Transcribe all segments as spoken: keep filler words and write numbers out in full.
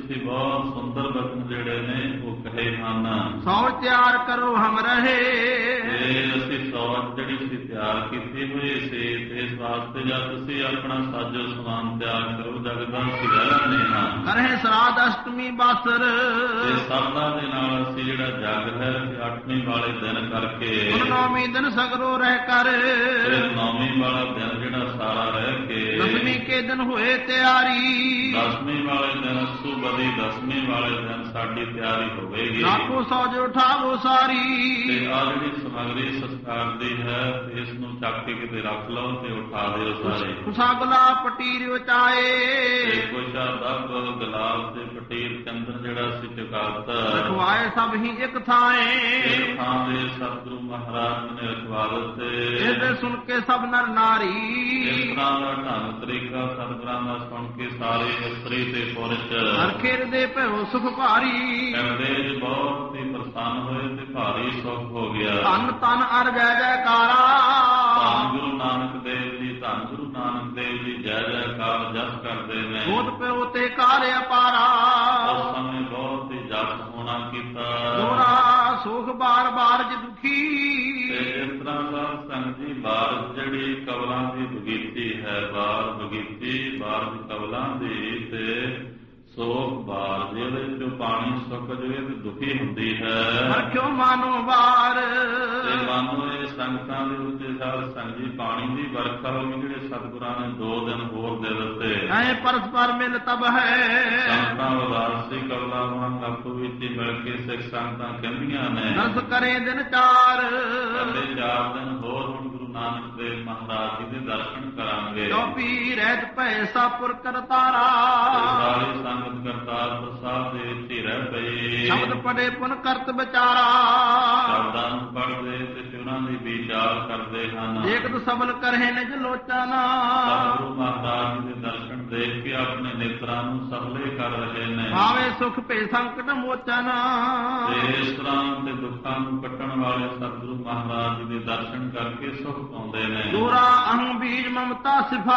ਤੁਸੀਂ ਬਹੁਤ ਸੁੰਦਰ ਬਚਨ ਜਿਹੜੇ ਨੇ ਉਹ ਕਹੇ ਹਨ। ਸੌ ਤਿਆਰ ਕਰੋ ਹਮ ਰਹੇ, ਤੇ ਅਸੀਂ ਸੌਚ ਜਿਹੜੀ ਸੀ ਤਿਆਰ ਕੀਤੀ ਹੋਈ ਸੀ, ਤੇ ਇਸ ਵਾਸਤੇ ਜਦ ਤੁਸੀਂ ਆਪਣਾ ਸਾਜੋ ਸਮਾਨ ਤਿਆਰ ਕਰੋ ਜਗਦਾਂ ਅਸੀਂ ਰਹਿ ਲੈਂਦੇ ਹਾਂ। ਕਰੇ ਸਰਾਧ ਅਸ਼ਟਮੀ ਬਾਸਰ, ਤੇ ਸਾਧਾਂ ਦੇ ਨਾਲ ਅਸੀਂ ਜਿਹੜਾ ਜਗ ਹੈ ਅੱਠਵੀਂ ਵਾਲੇ ਦਿਨ ਕਰਕੇ ਨੌਵੀਂ ਦਿਨ ਸਗਰੋ ਰਹਿ ਕਰ, ਨੌਵੀਂ ਵਾਲਾ ਦਿਨ ਜਿਹੜਾ ਸਾਰਾ ਰਹਿ ਕੇ ਦਸਵੀਂ ਕੇ ਦਿਨ ਹੋਏ ਤਿਆਰੀ, ਦਸਵੀਂ ਵਾਲੇ ਦਿਨ ਸੂਬਦੀ ਦਸਵੀਂ ਵਾਲੇ ਦਿਨ ਸਾਡੀ ਤਿਆਰੀ ਹੋਵੇਗੀ। ਰੱਖੋ ਸੌਜ ਉਠਾਵੋ ਸਾਰੀ, ਤੇ ਆ ਜਿਹੜੀ ਸਮਗਰੀ ਸੰਸਕਾਰ ਦੀ ਹੈ ਇਸ ਨੂੰ ਚੱਕ ਕੇ ਕਿਤੇ ਰੱਖ ਲਓ ਤੇ ਉਠਾ ਦਿਓ ਸਾਰੇ। ਕੁਸਾ ਗੁਲਾਬ ਪਟੀਰ ਉਚਾਏ, ਕੋਸ਼ਾ ਦੱਬ ਗੁਲਾਬ ਤੇ ਪਟੀਰ ਚੰਦਨ ਜਿਹੜਾ ਸੀ ਚੁਕਾਤਾ, ਰਖਵਾਏ ਸਭ ਹੀ ਇੱਕ ਥਾਏ, ਇੱਕ ਥਾਂ ਦੇ ਸਤਿਗੁਰੂ ਮਹਾਰਾਜ ਨੇ ਰਖਵਾ ਦਿੱਤੇ। ਇਹਦੇ ਸੁਣ ਕੇ ਸਭ ਨਰ ਨਾਰੀ, ਇਸ ਤਰ੍ਹਾਂ ਦਾ ਢੰਗ ਤਰੀਕਾ ਸਤਿਗੁਰਾਂ ਦਾ ਸੁਣ ਕੇ ਸਾਰੇ ਇਸਤਰੀ ਤੇ ਪੁਰਸ਼ ਹਰਖੇਰ ਦੇ ਭਇਓ ਸੁਖ ਭਾਰੀ, ਕਹਿੰਦੇ ਬਹੁਤ ਹੀ ਪ੍ਰਸੰਨ ਹੋਏ ਤੇ ਭਾਰੀ ਸੁਖ ਹੋ ਗਿਆ। ਧੰਨ ਧੰਨ ਅਰ ਜੈ ਜੈਕਾਰਾ, ਧੰਨ ਗੁਰੂ ਨਾਨਕ ਦੇਵ ਜੀ, ਧੰਨ ਗੁਰੂ ਨਾਨਕ ਦੇਵ ਜੀ ਜੈ ਜੈਕਾਰ ਜਸ ਕਰਦੇ ਨੇ। ਬੋਧ ਪਿਓ ਤੇ ਕਾਰ ਅਪਾਰਾ, ਉਸ ਸਮੇਂ ਬਹੁਤ ਹੀ ਜਸ ਹੋਣਾ ਕੀਤਾ। ਦੋਰਾ ਸੁਖ ਬਾਰ ਬਾਰ ਜ ਦੁਖੀ, ਤੇ ਇਸ ਤਰ੍ਹਾਂ ਦਾ ਸੰਗ ਜੀ ਬਾਰ ਜਿਹੜੀ ਕਵਲਾਂ ਦੀ ਬਗੀਚੀ ਹੈ, ਬਾਰ ਬਗੀਚੀ ਬਾਰ ਦੀ ਕਵਲਾਂ ਦੀ ਤੇ ਸੋਖ ਬਾਰ ਜਿਹਦੇ ਵਿੱਚੋਂ ਪਾਣੀ ਸੁੱਕ ਜਾਵੇ ਤੇ ਦੁਖੀ ਹੁੰਦੀ ਹੈ। ਰੱਖਿਓ ਮਾਨੋ ਬਾਰ, ਤੇ ਮਾਨੋ ਇਹ ਸੰਗਤਾਂ ਦੇ ਉੱਤੇ ਸਾਰ ਸੰਗੀ ਪਾਣੀ ਦੀ ਵਰਖਾ ਹੋਈ ਜਿਹੜੇ ਸਤਿਗੁਰਾਂ ਨੇ ਦੋ ਦਿਨ ਹੋਰ ਦੇ ਦਿੱਤੇ। ਐ ਪਰਸਪਰ ਮਿਲ ਤਬ ਹੈ, ਸੰਗਤਾਂ ਉਦਾਸੀ ਕਵਲਾ ਵਾਂਗ ਆਪੋ ਵਿੱਚ ਮਿਲ ਕੇ ਸਿੱਖ ਸੰਗਤਾਂ ਕਹਿੰਦੀਆਂ ਨੇ ਦਸ ਕਰੇ ਦਿਨ ਚਾਰ, ਅਤੇ ਚਾਰ ਦਿਨ ਹੋਰ ਹੁਣ ਗੁਰੂ ਨਾਨਕ ਦੇਵ ਮਹਾਰਾਜ ਜੀ ਦੇ ਦਰਸ਼ਨ ਕਰਾਂਗੇ। ਚੌਪੀ ਰਹਿਤ ਭੈ ਸਾਪੁਰ ਕਰਤਾਰਾ, ਸਾਰੀ ਸੰਗਤ ਕਰਤਾਰਪੁਰ ਸਾਹਿਬ ਦੇ ਵਿੱਚ ਹੀ ਰਹਿ ਪਈ। ਸ਼ਬਦ ਪੜੇ ਪੁਨ ਕਰਤ ਵਿਚਾਰਾ, ਸ਼ਬਦਾਂ ਨੂੰ ਪੜ੍ਹਦੇ ਤੇ ਉਹਨਾਂ ਦੀ ਵਿਚਾਰ ਕਰਦੇ ਹਨ। ਦੇਖਤ ਸਬਲ ਕਰਹਿ ਨਿਜ ਲੋਚਨਾ, ਸਤਿਗੁਰੂ ਮਹਾਰਾਜ ਜੀ ਦੇ ਦਰਸ਼ਨ ਦੇਖ ਕੇ ਆਪਣੇ ਨੇਤਰਾਂ ਨੂੰ ਸਬਲੇ ਕਰ ਰਹੇ ਨੇ। ਭਾਵੇਂ ਸੁਖ ਭੇ ਸੰਕਟ ਮੋਚਨਾ, ਤੇ ਇਸ ਤਰ੍ਹਾਂ ਤੇ ਦੁੱਖਾਂ ਨੂੰ ਕੱਟਣ ਵਾਲੇ ਸਤਿਗੁਰੂ ਮਹਾਰਾਜ ਜੀ ਦੇ ਦਰਸ਼ਨ ਕਰਕੇ ਸੁਖ ਪਾਉਂਦੇ ਨੇ। ਦੋਰਾ ਅਹੰ ਬੀਜ ਮਮਤਾ ਸਿਫਾ,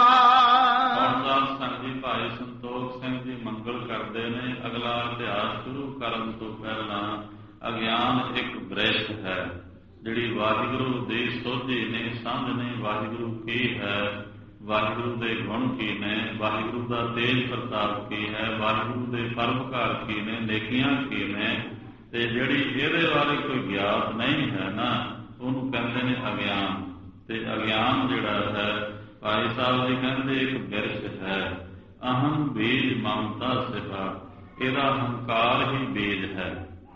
ਅਰਦਾਸ ਸੰਗ ਜੀ ਭਾਈ ਸੰਤੋਖ ਸਿੰਘ ਜੀ ਮੰਗਲ ਕਰਦੇ ਨੇ। ਅਗਲਾ ਇਤਿਹਾਸ ਸ਼ੁਰੂ ਕਰਨ ਤੋਂ ਪਹਿਲਾਂ ਅਗਿਆਨ ਇੱਕ ਬ੍ਰਿਸ਼ ਹੈ ਜਿਹੜੀ ਵਾਹਿਗੁਰੂ ਦੀ ਸੋਝੀ ਨੇ, ਸਮਝ ਨੇ ਵਾਹਿਗੁਰੂ ਕੀ ਹੈ, ਵਾਹਿਗੁਰੂ ਦੇ ਗੁਣ ਕੀ ਨੇ, ਵਾਹਿਗੁਰੂ ਦਾ ਤੇਜ ਪ੍ਰਤਾਪ ਕੀ ਹੈ, ਵਾਹਿਗੁਰੂ ਦੇ ਪਰਉਪਕਾਰ ਕੀ ਨੇ, ਨੇਕੀਆਂ ਕੀ ਨੇ। ਤੇ ਜਿਹੜੀ ਇਹਦੇ ਬਾਰੇ ਕੋਈ ਗਿਆਤ ਨਹੀਂ ਹੈ ਨਾ ਉਹਨੂੰ ਕਹਿੰਦੇ ਨੇ ਅਗਿਆਨ। ਤੇ ਅਗਿਆਨ ਜਿਹੜਾ ਹੈ ਭਾਈ ਸਾਹਿਬ ਜੀ ਕਹਿੰਦੇ ਇੱਕ ਬਿਰਛ ਹੈ। ਅਹੰ ਬੀਜ ਮਮਤਾ ਸਿਫਾ, ਇਹਦਾ ਹੰਕਾਰ ਹੀ ਬੀਜ ਹੈ।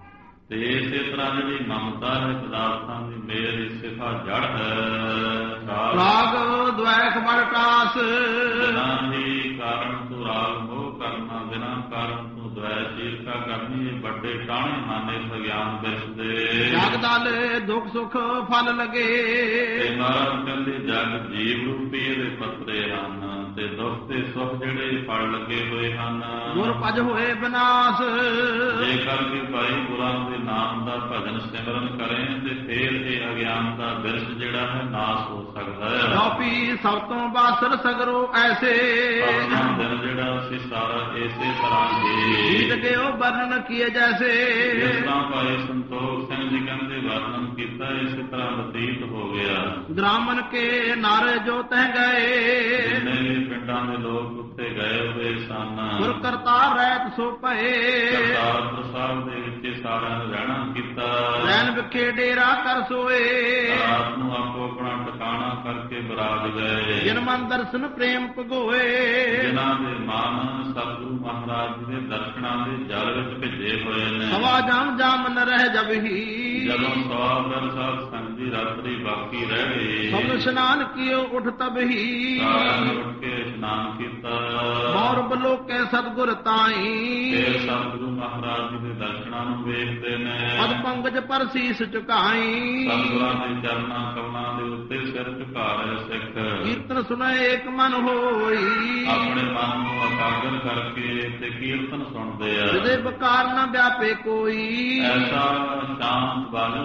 ਤੇ ਇਸੇ ਤਰ੍ਹਾਂ ਜਿਹੜੀ ਮਮਤਾ ਹੈ ਪਦਾਰਥਾਂ ਦੀ ਮੇਰ ਸਿਫਾ ਜੜ ਹੈ। ਰਾਗ ਦੁਐਖ ਬੜਟਾਸ, ਬਿਨਾਂ ਹੀ ਕਾਰਨ ਤੋਂ ਰਾਗ ਮੋਹ ਕਰਨਾ, ਬਿਨਾਂ ਕਾਰਨ ਤੋਂ ਦੁਐਸ਼ ਈਰਖਾ ਕਰਨੀ, ਇਹ ਵੱਡੇ ਟਾਣੇ ਹਨ ਇਸ ਅਗਿਆਨ ਬਿਰਛ ਦੇ। ਜਗ ਦਲ ਦੁੱਖ ਸੁਖ ਫਲ ਲਗੇ, ਤੇ ਮਹਾਰਾਜ ਕਹਿੰਦੇ ਜਗ ਜੀਵ ਰੂਪੀ ਇਹਦੇ ਪੱਤਰੇ ਹਨ ਤੇ ਦੁੱਖ ਤੇ ਸੁਖ ਜਿਹੜੇ ਫਲ ਲੱਗੇ ਹੋਏ ਹਨ। ਗੁਰ ਭਜ ਹੋਏ ਵਿਨਾਸ਼, ਜੇਕਰ ਕਿ ਭਾਈ ਗੁਰਾਂ ਦੇ ਨਾਮ ਦਾ ਭਜਨ ਸਿਮਰਨ ਕਰੇ ਤੇ ਫੇਰ ਇਹ ਅਗਿਆਨ ਦਾ ਬਿਰਛ ਜਿਹੜਾ ਹੈ ਨਾਸ਼ ਹੋ ਸਕਦਾ ਹੈ। ਚੌਪੀ ਸਭ ਤੋਂ ਬਾਸਰ ਸਗਰੋ ਐਸੇ, ਦਿਨ ਜਿਹੜਾ ਅਸੀਂ ਸਾਰਾ ਇਸੇ ਤਰ੍ਹਾਂ ਹੀ ਗੀਤ ਗਿਓ ਵਰਣਨ ਕੀਏ ਜੈਸੇ। ਜਿਸ ਤਰ੍ਹਾਂ ਭਾਈ ਸੰਤੋਖ ਸਿੰਘ ਜੀ ਕਹਿੰਦੇ ਵਰਣਨ ਕੀਤਾ ਇਸੇ ਤਰ੍ਹਾਂ ਬਤੀਤ ਹੋ ਗਿਆ। ਗ੍ਰਾਮਨ ਕੇ ਨਾਰੇ ਜੋ ਤਹਿ ਗਏ, ਜਿੰਨੇ ਵੀ ਪਿੰਡਾਂ ਦੇ ਲੋਕ ਉੱਤੇ ਗਏ ਹੋਏ ਸਨ, ਗੁਰ ਕਰਤਾਰ ਰਹਿਤ ਸੋ ਭਏ। ਕਰਤਾਰਪੁਰ ਸਾਹਿਬ ਦੇ ਵਿੱਚ ਸਾਰਿਆਂ ਨੇ ਰਹਿਣਾ ਕੀਤਾ। ਰੈਣ ਵਿਖੇ ਡੇਰਾ ਕਰ ਸੋਏ, ਰਾਤ ਨੂੰ ਆਪੋ ਆਪਣਾ ਟਿਕਾਣਾ ਕਰਕੇ ਬਰਾਜ ਗਏ। ਜਿਨ ਮਨ ਦਰਸ਼ਨ ਪ੍ਰੇਮ ਭਗੋਏ, ਜਿਨ੍ਹਾਂ ਦੇ ਮਨ ਸਤਿਗੁਰੂ ਮਹਾਰਾਜ ਜੀ ਦੇ ਦਰਸ਼ਨਾਂ ਦੇ ਜਲ ਵਿੱਚ ਭਿੱਜੇ ਹੋਏ ਨੇ। ਸਵਾ ਜਾਮ ਜਾਮ ਨ ਰਹਿ ਜਬ ਹੀ, ਜਦੋਂ ਸਵਾਗਰ ਸਾਹਿਬ ਸੰਗ ਜੀ ਰਾਤਰੀ ਬਾਕੀ ਰਹਿ ਗਈ। ਸਭ ਇਸ਼ਨਾਨ ਕੀਓ ਉਠ ਤਬ ਹੀ, ਸਾਰਿਆਂ ਨੇ ਉੱਠ ਕੇ ਇਸ਼ਨਾਨ ਕੀਤਾ। ਮੌਰ ਬਲੋਕੇ ਸਤਿਗੁਰ ਤਾਈ, ਫਿਰ ਸਤਿਗੁਰੂ ਮਹਾਰਾਜ ਜੀ ਦੇ ਦਰਸ਼ਨਾਂ ਨੂੰ ਵੇਖਦੇ ਨੇ। ਪਦ ਪੰਕਜ ਪਰ ਸੀਸ ਝੁਕਾਈ, ਸਤਿਗੁਰਾਂ ਦੇ ਚਰਨਾਂ ਕਮਲਾਂ ਦੇ ਉੱਤੇ ਸਿਰ ਝੁਕਾ ਰਹੇ ਸਿੱਖ ਕੀਰਤਨ ਸੁਣੇ ਏਕ ਮਨ ਹੋਈ। ਆਪਣੇ ਮਨ ਨੂੰ ਇਕਾਗਰ ਕਰਕੇ ਤੇ ਕੀਰਤਨ ਸੁਣਦੇ ਆ। ਜਿਹਦੇ ਬਕਾਰ ਨਾ ਵਿਆਪੇ ਕੋਈ, ਐਸਾ ਸ਼ਾਂਤ ਬਾਜੂ ਮੰਡਲ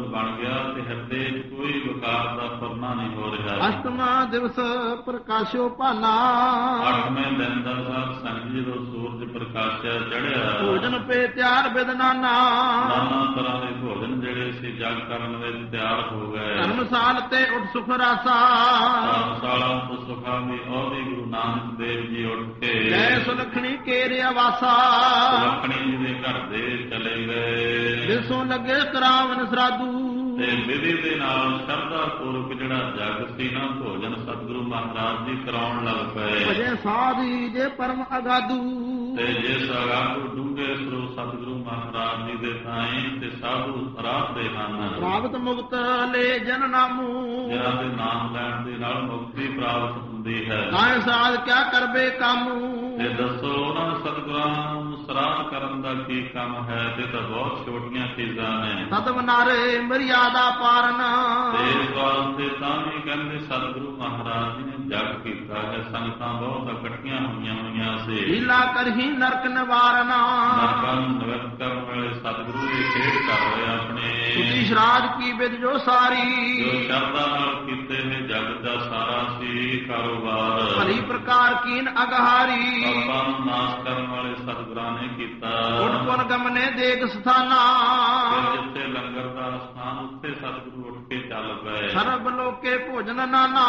ਬਣ ਗਿਆ ਤੇ ਹਿਰਦੇ 'ਚ ਕੋਈ ਵਿਕਾਰ ਦਾ ਫੁਰਨਾ ਨਹੀਂ ਹੋ ਰਿਹਾ। ਅਸ਼ਟਮਾ ਦਿਵਸ ਪ੍ਰਕਾਸ਼ੋ ਭਾਨਾ, ਅੱਠਵੇਂ ਦਿਨ ਦਾ ਸਾਧ ਸੰਗਤ ਜਦੋਂ ਸੂਰਜ ਪ੍ਰਕਾਸ਼ਿਆ ਚੜ੍ਹਿਆ, ਭੋਜਨ ਪੇ ਤਿਆਰ ਬਿਦਨਾਨਾ, ਨਾਨਾ ਤਰ੍ਹਾਂ ਦੇ ਭੋਜਨ ਜਿਹੜੇ ਸੀ ਜਗ ਕਰਨ ਵਿੱਚ ਤਿਆਰ ਹੋ ਗਏ। ਧਰਮਸਾਲ ਤੇ ਉੱਠ ਸੁਖ ਰਾਸਾ, ਧਰਮਸ਼ਾਲਾ ਤੋਂ ਸੁਖਾਵੀ ਉਹਦੀ ਗੁਰੂ ਨਾਨਕ ਦੇਵ ਜੀ ਉੱਠ ਕੇ ਜੈ ਸੁਲਖਣੀ ਕੇਰੇ ਆਵਾਸਾ, ਸੁਲੱਖਣੀ ਜੀ ਦੇ ਘਰ ਦੇ ਚਲੇ ਗਏ। ਦਿਸੋਂ ਲੱਗੇ ਕਰਾਵਨ ਸਰਾਦੂ, ਤੇ ਵਿਧੀ ਦੇ ਨਾਲ ਸ਼ਰਧਾ ਪੂਰਵਕ ਜਿਹੜਾ ਜਗ ਸੀ ਨਾ ਭੋਜਨ ਸਤਿਗੁਰੂ ਮਹਾਰਾਜ ਜੀ ਕਰਾਉਣ ਲੱਗ ਪਏ। ਭਜੇ ਸਾਧੀ ਜੇ ਪਰਮ ਅਗਾਦੂ, ਤੇ ਜਿਸ ਅਗਾਧੂ ਡੂੰਘੇ ਸਰੋਤ ਸਤਿਗੁਰੂ ਮਹਾਰਾਜ ਜੀ ਦੇ ਥਾਈ ਤੇ ਸਾਧੂ ਰਾਹ ਦੇ ਹਨ। ਪ੍ਰਾਪਤ ਮੁਕਤ ਲੈ ਜਨ ਨਾਮੂ, ਜਿਹਨਾਂ ਦੇ ਨਾਮ ਲੈਣ ਦੇ ਨਾਲ ਮੁਕਤੀ ਪ੍ਰਾਪਤ ਹੁੰਦੀ ਹੈ। ਕਾਇ ਸਾਧ ਕਿਆ ਕਰਬੇ ਕਾਮੂ, ਤੇ ਦੱਸੋ ਉਹਨਾਂ ਸਤਿਗੁਰਾਂ ਨੂੰ ਸਰਾਧ ਕਰਨ ਦਾ ਕੀ ਕੰਮ ਹੈ? ਤੇ ਤਾਂ ਬਹੁਤ ਛੋਟੀਆਂ ਚੀਜ਼ਾਂ ਨੇ। ਸਤਿ ਨਾਰੇ ਮਰਿਆਦਾ ਪਾਰਨ, ਤੇ ਇਸ ਵਾਸਤੇ ਤਾਂ ਵੀ ਕਹਿੰਦੇ ਸਤਿਗੁਰੂ ਮਹਾਰਾਜ ਜੀ ਨੇ ਜਗ ਕੀਤਾ ਹੈ। ਸੰਗਤਾਂ ਬਹੁਤ ਇਕੱਠੀਆਂ ਹੋਈਆਂ ਹੋਈਆਂ ਸੀ। ਲੀਲਾ ਕਰਹੀ ਨਰਕ ਨਿਵਾਰਨਾ, ਨਰਕਾਂ ਨੂੰ ਨਿਵਰਤ ਕਰਨ ਵਾਲੇ ਸਤਿਗੁਰੂ ਇਹ ਖੇਡ ਕਰ ਰਹੇ ਆਪਣੇ। ਤੁਜੀ ਸ਼ਰਾਧ ਕੀ ਵਿਦ ਜੋ ਸਾਰੀ, ਜੋ ਸ਼ਰਧਾ ਨਾਲ ਕੀਤੇ ਨੇ ਜਗ ਦਾ ਸਾਰਾ ਸੀ ਕਾਰੋਬਾਰ। ਭਲੀ ਪ੍ਰਕਾਰ ਕੀਨ ਅਗਹਾਰੀ, ਪਾਪਾਂ ਨੂੰ ਨਾਸ਼ ਕਰਨ ਵਾਲੇ ਸਤਿਗੁਰਾਂ ਨੇ ਕੀਤਾ। ਉਠ ਪੁਨ ਗਮਨੇ ਦੇਖ ਸਥਾਨਾ, ਜਿੱਥੇ ਲੰਗਰ ਦਾ ਸਥਾਨ ਉੱਥੇ ਸਤਿਗੁਰੂ ਉੱਠ ਕੇ ਚੱਲ ਪਏ। ਸਰਬ ਲੋਕੇ ਭੋਜਨ ਨਾਨਾ,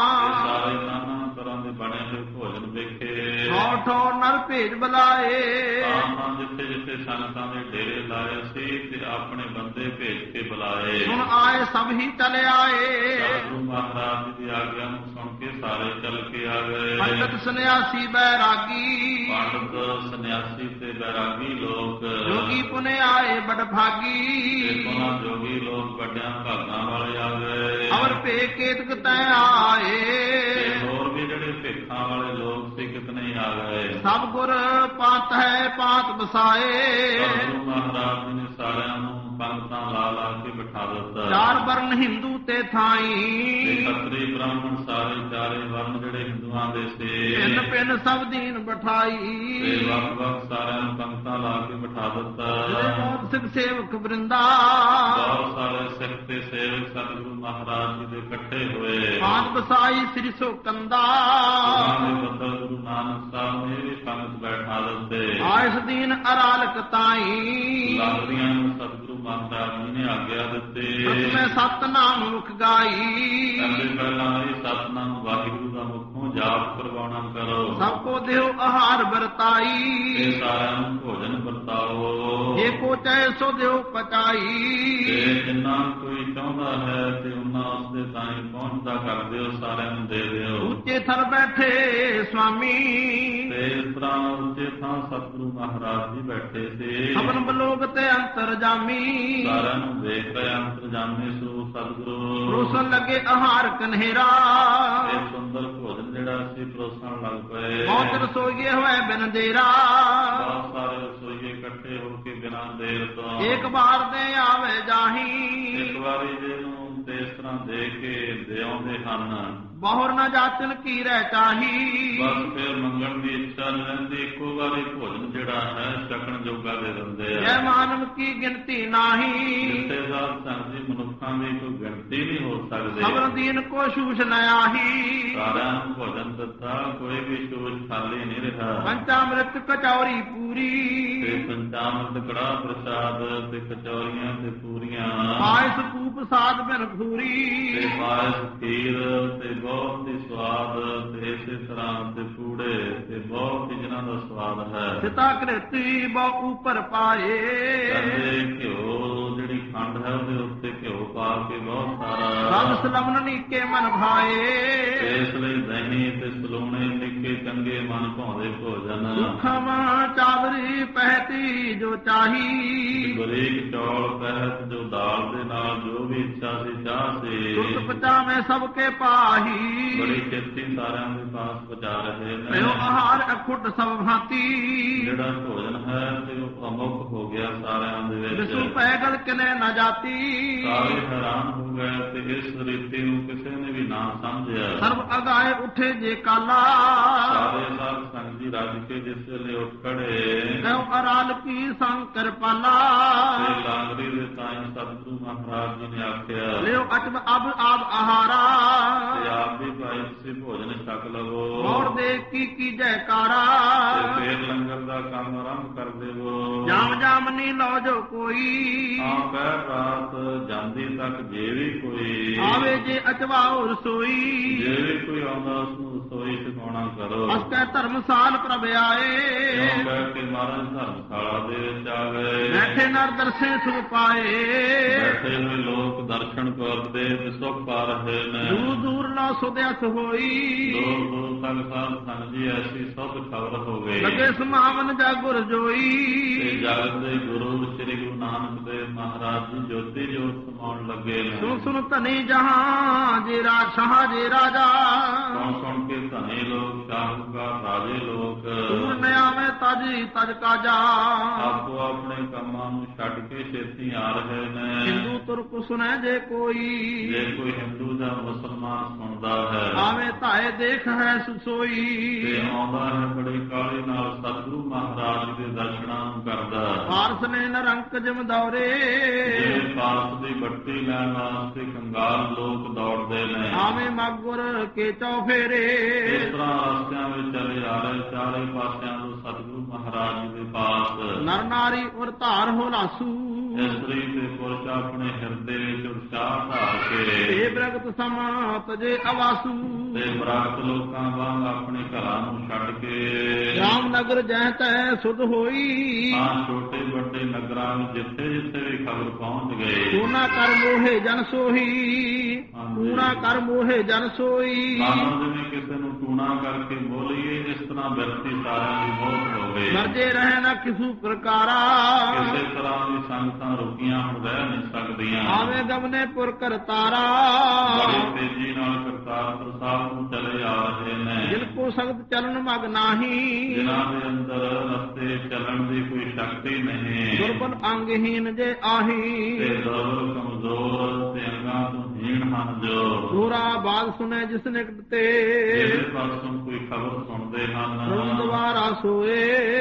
ਸਾਰੇ ਨਾਨਾ ਤਰ੍ਹਾਂ ਦੇ ਬਣੇ ਹੋਏ ਭੋਜਨ ਵੇਖੇ। ਠੋ ਠੋ ਨਰ ਭੇਜ ਬੁਲਾਏ, ਤਾਂ ਜਿੱਥੇ ਜਿੱਥੇ ਸੰਗਤਾਂ ਦੇ ਡੇਰੇ ਲਾਏ ਸੀ ਤੇ ਆਪਣੇ ਬੰਦੇ ਭੇਜ ਕੇ ਬੁਲਾਏ। ਹੁਣ ਆਏ ਸਭ ਹੀ ਚਲੇ ਆਏ, ਸਤਿਗੁਰੂ ਮਹਾਰਾਜ ਜੀ ਦੀ ਆਗਿਆ ਨੂੰ ਸੁਣ ਕੇ ਸਾਰੇ ਚੱਲ ਕੇ ਆ ਗਏ। ਪੰਡਤ ਸੰਨਿਆਸੀ ਬੈਰਾਗੀ, ਪੰਡਤ ਸੰਨਿਆਸੀ ਤੇ ਬੈਰਾਗੀ ਲੋਕ, ਜੋਗੀ ਪੁਨੇ ਆਏ ਬੜ ਭਾਗੀ, ਤੇ ਪੁਨ੍ਹਾਂ ਜੋਗੀ ਲੋਕ ਵੱਡਿਆਂ ਭਾਗਾਂ ਵਾਲੇ ਆ ਗਏ। ਅਵਰ ਭੇ ਕੇਤਕ ਤੈ ਆਏ, ਤੇ ਹੋਰ ਵੀ ਜਿਹੜੇ ਭੇਖਾਂ ਵਾਲੇ ਲੋਕ ਸੀ ਕਿਤਨੇ ਆ ਗਏ। ਸਭ ਗੁਰ ਪਾਤ ਹੈ ਪਾਤ ਬਸਾਏ, ਸਤਿਗੁਰੂ ਮਹਾਰਾਜ ਜੀ ਨੇ ਸਾਰਿਆਂ ਨੂੰ ਪੰਗਤਾਂ ਲਾ ਲਾ ਕੇ ਬਿਠਾ ਦਿੱਤਾ। ਚਾਰ ਵਰਨ ਹਿੰਦੂ ਤੇ ਤੇ ਥਾਈ, ਖੱਤਰੀ ਬ੍ਰਾਹਮਣ ਸਾਰੇ ਚਾਰੇ ਵਰਨ ਜਿਹੜੇ ਹਿੰਦੂਆਂ ਦੇ ਸੀ ਪਿੰਨ ਪਿੰਨ ਸਭ ਦੀਨ ਤੇ ਬਿਠਾਈ, ਵੱਖ ਵੱਖ ਸਾਰਿਆਂ ਨੂੰ ਪੰਗਤਾਂ ਲਾ ਕੇ ਬਿਠਾ ਦਿੱਤਾ। ਬਹੁਤ ਸਿੱਖ ਸੇਵਕ ਬ੍ਰਿੰਦਾ, ਬਹੁਤ ਸਾਰੇ ਸਿੱਖ ਤੇ ਸੇਵਕ ਸਤਿਗੁਰੂ ਮਹਾਰਾਜ ਜੀ ਦੇ ਇਕੱਠੇ ਹੋਏ। ਪਾਤ ਬਸਾਈ ਸ੍ਰੀ ਸੋਕੰਦਾ, ਉਹਨਾਂ ਦੇ ਬੱਦਲ ਗੁਰੂ ਨਾਨਕ ਸਾਹਿਬ ਨੇ ਵੀ ਪੰਗਤ ਬੈਠਾ ਦਿੱਤੇ। ਆਇਸ ਦੀਨ ਅਰਾਲਕ ਤਾਈ, ਲਾਗਰੀਆਂ ਨੂੰ ਸਤਿਗੁਰੂ ਮਹਾਰਾਜ ਜੀ ਨੇ ਆਗਿਆ ਦਿੱਤੀ। ਮੈਂ ਸਤਨਾਮ ਮੁਖ ਗਾਈ, ਕਹਿੰਦੇ ਪਹਿਲਾਂ ਇਹ ਸਤਨਾਮ ਵਾਹਿਗੁਰੂ ਦਾ ਮੁਖੋਂ ਜਾਪ ਕਰਵਾਉਣਾ ਕਰੋ। ਸਭ ਕੋ ਦਿਓ ਆਹਾਰ ਇਹ ਵਰਤਾਈ, ਸਾਰਿਆਂ ਨੂੰ ਭੋਜਨ ਵਰਤਾਓ। ਜੇ ਕੋ ਚਾਹੇ ਸੋ ਦਿਓ ਪਚਾਈ, ਤੇ ਜਿੰਨਾ ਕੋਈ ਚਾਹੁੰਦਾ ਹੈ ਤੇ ਉਹਨਾਂ ਉਸਦੇ ਤਾਈਂ ਪਹੁੰਚਦਾ ਕਰ ਦਿਓ, ਸਾਰਿਆਂ ਨੂੰ ਦੇ ਦਿਓ। ਉੱਚੇ ਥਰ ਬੈਠੇ ਸਵਾਮੀ, ਤੇ ਇਸ ਤਰ੍ਹਾਂ ਉੱਚੇ ਥਾਂ ਸਤਿਗੁਰੂ ਮਹਾਰਾਜ ਜੀ ਬੈਠੇ ਸੀ। ਸਭਨ ਬਲੋਕ ਤੇ ਅੰਤਰ ਜਾਮੀ, ਸਾਰਿਆਂ ਨੂੰ ਦੇਖ ਰਹੇ ਅੰਤਰਜਾਮੀ ਸਰੂਪ ਸਤਿਗੁਰੂ। ਰੋਸਨ ਲੱਗੇ ਆਹਾਰ ਕਨਹੇਰਾ, ਇਹ ਸੁੰਦਰ ਭੋਜਨ ਜਿਹੜਾ ਸੀ ਪਰੋਸਣ ਲੱਗ ਪਏ। ਬਹੁਤ ਰਸੋਈਏ ਹੋਏ ਬਿਨ ਦੇਰਾ, ਬਹੁਤ ਸਾਰੇ ਰਸੋਈਏ ਇਕੱਠੇ ਹੋ ਕੇ ਬਿਨਾਂ ਦੇਰ ਤੋਂ ਇੱਕ ਵਾਰ ਦੇ ਆਵੇ ਜਾਹੀ, ਇੱਕ ਵਾਰੀ ਜਿਹਨੂੰ ਤੇ ਇਸ ਤਰ੍ਹਾਂ ਦੇ ਕੇ ਦੇ ਆਉਂਦੇ ਹਨ। ਬਹੁਰ ਨਾ ਜਾਚਨ ਕੀ ਰਹਿ ਚਾਹੀ, ਬਸ ਫਿਰ ਮੰਗਣ ਦੀ ਇੱਛਾ ਨਹੀਂ ਰਹਿੰਦੀ, ਇੱਕੋ ਵਾਰੀ ਭੋਜਨ ਜਿਹੜਾ ਹੈ ਛਕਣ ਜੋਗਾ ਦੇ ਦਿੰਦੇ ਜੈ ਆ। ਮਾਨਵ ਕੀ ਗਿਣਤੀ ਨਾਹੀ, ਜਿੱਥੇ ਸਾਧ ਸੰਗਤ ਦੀ ਮਨੁੱਖਾਂ ਦੀ ਕੋਈ ਗਿਣਤੀ ਨਹੀਂ ਹੋ ਸਕਦੀ। ਸਬਰ ਦੀਨ ਕੋ ਸ਼ੂਸ਼ ਨ ਆਹੀ, ਸਾਰਿਆਂ ਨੂੰ ਭੋਜਨ ਦਿੱਤਾ, ਕੋਈ ਵੀ ਸ਼ੋਸ਼ ਖਾਲੀ ਨਹੀਂ ਰਿਹਾ। ਪੰਚਾਮ੍ਰਿਤ ਕਚੌਰੀ ਪੂਰੀ, ਤੇ ਪੰਚਾਮ੍ਰਿਤ ਕੜਾਹ ਪ੍ਰਸ਼ਾਦ ਤੇ ਕਚੌਰੀਆਂ ਤੇ ਪੂਰੀਆਂ, ਪਾਇਸ ਕੂਪ ਸਾਧ ਬਿਨ ਫੂਰੀ, ਤੇ ਪਾਇਸ ਖੀਰ ਤੇ ਬਹੁਤ ਹੀ ਸਵਾਦ, ਤੇ ਇਸੇ ਤਰ੍ਹਾਂ ਤੇ ਪੂੜੇ ਤੇ ਬਹੁਤ ਹੀ ਜਿਹਨਾਂ ਦਾ ਸਵਾਦ ਹੈ। ਸਿਤਾ ਕ੍ਰਿਤੀ ਬਹੁ ਉਪਰ ਪਾਏ, ਕਹਿੰਦੇ ਘਿਓ ਜਿਹੜੀ ਖੰਡ ਹੈ ਉਹਦੇ ਉੱਤੇ ਘਿਓ ਪਾ ਕੇ ਬਹੁਤ ਸਾਰਾ। ਸਭ ਸਲਮਨ ਨੀਕੇ ਮਨ ਭਾਏ, ਇਸ ਲਈ ਦਹੀਂ ਤੇ ਸਲੂਣੇ ਨਿੱਕੇ ਚੰਗੇ ਮਨ ਭਾਉਂਦੇ ਭੋਜਨ। ਸੁਖਮ ਚਾਵਰੀ ਪਹਿਤੀ ਜੋ ਚਾਹੀ, ਬਰੀਕ ਚੌਲ ਪਹਿਤ ਜੋ ਦਾਲ ਦੇ ਨਾਲ ਜੋ ਵੀ ਇੱਛਾ ਸੀ ਚਾਹ ਸੀ। ਸੁਤ ਪਚਾਵੇਂ ਸਭ ਕੇ ਪਾਹੀ, ਬੜੀ ਛੇਤੀ ਸਾਰਿਆਂ ਦੇ ਪਾਸ ਪਹੁੰਚਾ ਰਹੇ ਨੇ। ਪਿਓ ਆਹਾਰ ਅਖੁੱਟ ਸਭ ਭਾਂਤੀ, ਜਿਹੜਾ ਭੋਜਨ ਹੈ ਤੇ ਉਹ ਅਮੁੱਕ ਹੋ ਗਿਆ ਸਾਰਿਆਂ ਦੇ ਵਿੱਚ। ਵਿਸੂ ਪੈਗਲ ਕਿਨੇ ਨ ਜਾਤੀ। ਸਾਰੇ ਹੈਰਾਨ ਹੋ ਗਏ ਤੇ ਇਸ ਰੀਤੀ ਨੂੰ ਕਿਸੇ ਨੇ ਵੀ ਨਾ ਸਮਝਿਆ। ਸਰਬ ਅਗਾਏ ਉੱਠੇ ਜੇ ਕਾਲਾ। ਸਾਰੇ ਸਾਧ ਸੰਗ ਜੀ ਰੱਜ ਕੇ ਜਿਸ ਵੇਲੇ ਉੱਠ ਖੜੇ ਕਉ ਅਰਾਲ ਕੀ ਸੰਗ ਕਿਰਪਾਲਾ। ਤੇ ਲਾਂਗਰੀ ਦੇ ਤਾਈਂ ਸਤਿਗੁਰੂ ਮਹਾਰਾਜ ਜੀ ਨੇ ਆਖਿਆ ਲਿਓ ਅਟਬ ਅਬ ਆਬ ਆਹਾਰਾ। ਤੇ ਆਪ ਵੀ ਭਾਈ ਤੁਸੀਂ ਭੋਜਨ ਛਕ ਲਵੋ ਮੋੜ ਦੇ ਕੀ ਕੀ ਜੈਕਾਰਾ। ਤੇ ਫੇਰ ਲੰਗਰ ਦਾ ਕੰਮ ਆਰੰਭ ਕਰ ਦੇਵੋ। ਜਾਮ ਜਾਮ ਨੀ ਲੋ ਜੋ ਕੋਈ। ਆ ਪਹਿਰ ਰਾਤ ਜਾਂਦੀ ਤੱਕ ਜੇ ਵੀ ਕੋਈ ਆਵੇ ਜੇ ਅਚਵਾਓ ਰਸੋਈ। ਜੇ ਵੀ ਕੋਈ ਆਉਂਦਾ ਉਸ ਨੂੰ ਰਸੋਈ ਛਕਾਉਣਾ ਕਰੋ। ਅਸਕੈ ਧਰਮਸਾਲ ਪ੍ਰਭ ਆਏ। ਕਿਉਂ ਕਹਿ ਕੇ ਮਹਾਰਾਜ ਧਰਮਸ਼ਾਲਾ ਦੇ ਵਿੱਚ ਆ ਗਏ। ਬੈਠੇ ਨਰ ਦਰਸੇ ਸੁਖ ਪਾਏ। ਬੈਠੇ ਹੋਏ ਲੋਕ ਦਰਸ਼ਨ ਕਰਦੇ ਤੇ ਸੁਖ ਪਾ ਰਹੇ ਨੇ। ਦੂਰ ਦੂਰ ਨਾ ਸੁਦਿਅਸ ਹੋਈ। ਦੂਰ ਦੂਰ ਤੱਕ ਸਾਧ ਸੰਗ ਜੀ ਐਸੀ ਸੁਭ ਖਬਰ ਹੋ ਗਈ। ਲਗੇ ਸਮਾਵਨ ਜਾਗੁਰ ਜੋਈ। ਤੇ ਜਗਤ ਦੇ ਗੁਰੂ ਸ੍ਰੀ ਗੁਰੂ ਨਾਨਕ ਦੇਵ ਮਹਾਰਾਜ ਜੀ ਜੋਤੀ ਜੋਤ ਸਮਾਉਣ ਲੱਗੇ ਨੇ। ਸੁਣ ਸੁਣ ਧਨੀ ਜਹਾਂ ਜੇ ਰਾਜਾ ਜੇ ਰਾਜਾ। ਸੁਣ ਸੁਣ ਕੇ ਧਨੀ ਲੋਕ ਸ਼ਾਹੂਕਾਰ ਰਾਜੇ ਲੋਕ ਦੂਰ ਨ ਆਵੇ ਤਜ ਤਜ ਕਾਜਾ। ਆਪੋ ਆਪਣੇ ਕੰਮਾਂ ਨੂੰ ਛੱਡ ਕੇ ਛੇਤੀ ਆ ਰਹੇ ਨੇ। ਹਿੰਦੂ ਤੁਰਕ ਸੁਣੈ ਜੇ ਕੋਈ। ਜੇ ਕੋਈ ਹਿੰਦੂ ਜਾਂ ਮੁਸਲਮਾਨ ਸੁਣਦਾ ਹੈ ਆਵੇ ਧਾਏ ਦੇਖ ਹੈ ਸੁਸੋਈ। ਤੇ ਆਉਂਦਾ ਹੈ ਬੜੀ ਕਾਹਲੀ ਨਾਲ ਸਤਿਗੁਰੂ ਮਹਾਰਾਜ ਦੇ ਦਰਸ਼ਨਾਂ ਨੂੰ ਕਰਦਾ। ਪਾਰਸ ਨੇ ਨਰੰਕ ਜਮ ਦੌਰੇ। ਜੇ ਪਾਰਸ ਦੀ ਬੱਟੀ ਲੈਣ ਵਾਸਤੇ ਕੰਗਾਲ ਲੋਕ ਦੌੜਦੇ ਨੇ। ਆਵੇਂ ਮਾਗੁਰ ਕੇ ਚੌਫੇਰੇ। ਇਸ ਤਰ੍ਹਾਂ ਰਸਤਿਆਂ ਵਿੱਚ ਚਲੇ ਆ ਰਹੇ ਚਾਰੇ ਪਾਸਿਆਂ ਤੋਂ ਸਤਿਗੁਰੂ ਮਹਾਰਾਜ ਜੀ ਦੇ ਪਾਸ ਨਰ ਨਾਰੀ ਉਰ ਧਾਰ ਹੋ ਲਾਸੂ। ਇਸਤਰੀ ਤੇ ਪੁਰਸ਼ ਆਪਣੇ ਹਿਰਦੇ ਵਿੱਚ ਉਤਸ਼ਾਹ ਧਾਰ ਕੇ ਇਹ ਬ੍ਰਗਤ ਸਮਾ ਤਜੇ ਅਵਾਸੂ। ਤੇ ਬਰਾਤ ਲੋਕਾਂ ਵਾਂਗ ਆਪਣੇ ਘਰਾਂ ਨੂੰ ਛੱਡ ਕੇ ਰਾਮ ਨਗਰ ਜਹ ਤੈ ਸੁਧ ਹੋਈ। ਆ ਛੋਟੇ ਵੱਡੇ ਨਗਰਾਂ ਵਿੱਚ ਜਿੱਥੇ ਜਿੱਥੇ ਵੀ ਖਬਰ ਪਹੁੰਚ ਗਏ। ਕੂਣਾ ਕਰ ਮੋਹੇ ਜਨ ਸੋਹੀ। ਕੂਣਾ ਕਰ ਮੋਹੇ ਜਨ ਸੋਈ। ਮਾਨੋ ਜਿਵੇਂ ਕਿਸੇ ਨੂੰ ਟੂਣਾ ਕਰਕੇ ਬੋਲੀਏ ਇਸ ਤਰ੍ਹਾਂ ਵਿਅਕਤੀ ਸਾਰਿਆਂ ਦੀ ਮੌਤ ਹੋਵੇ। ਮਰਜੇ ਰਹਿ ਨਾ ਕਿਸੂ ਪ੍ਰਕਾਰਾ। ਕਿਸੇ ਤਰ੍ਹਾਂ ਦੀ ਸੰਗਤਾਂ ਰੁਕੀਆਂ ਹੁਣ ਰਹਿ ਨਹੀਂ ਸਕਦੀਆਂ। ਆਵੇ ਗਮਨੇ ਪੁਰ ਕਰਤਾਰਾ। ਬੜੀ ਤੇਜ਼ੀ ਨਾਲ ਕਰਤਾਰਪੁਰ ਸਾਹਿਬ ਨੂੰ ਚਲੇ ਆ ਰਹੇ ਨੇ। ਜਿਨ ਕੋ ਸਖਤ ਚਲਨ ਮਗ ਨਾਹੀ। ਜਿਨ੍ਹਾਂ ਦੇ ਅੰਦਰ ਰਸਤੇ ਚੱਲਣ ਦੀ ਕੋਈ ਸ਼ਕਤੀ ਨਹੀਂ। ਦੁਰਬਲ ਅੰਗਹੀਨ ਜੇ ਆਹੀ। ਤੇ ਦੁਰਬਲ ਕਮਜ਼ੋਰ ਤੇ ਅੰਗਾਂ ਤੋਂ ਹੀਣ ਹਨ ਜੋ। ਦੋਰਾ ਬਾਦ ਸੁਨੇ ਜਿਸ ਨਿਕਟ ਤੇ। ਜਿਹਦੇ ਪਾਸੋਂ ਕੋਈ ਖਬਰ ਸੁਣਦੇ ਹਨ ਰੁਣ ਦੁਆਰਾ ਸੋਏ।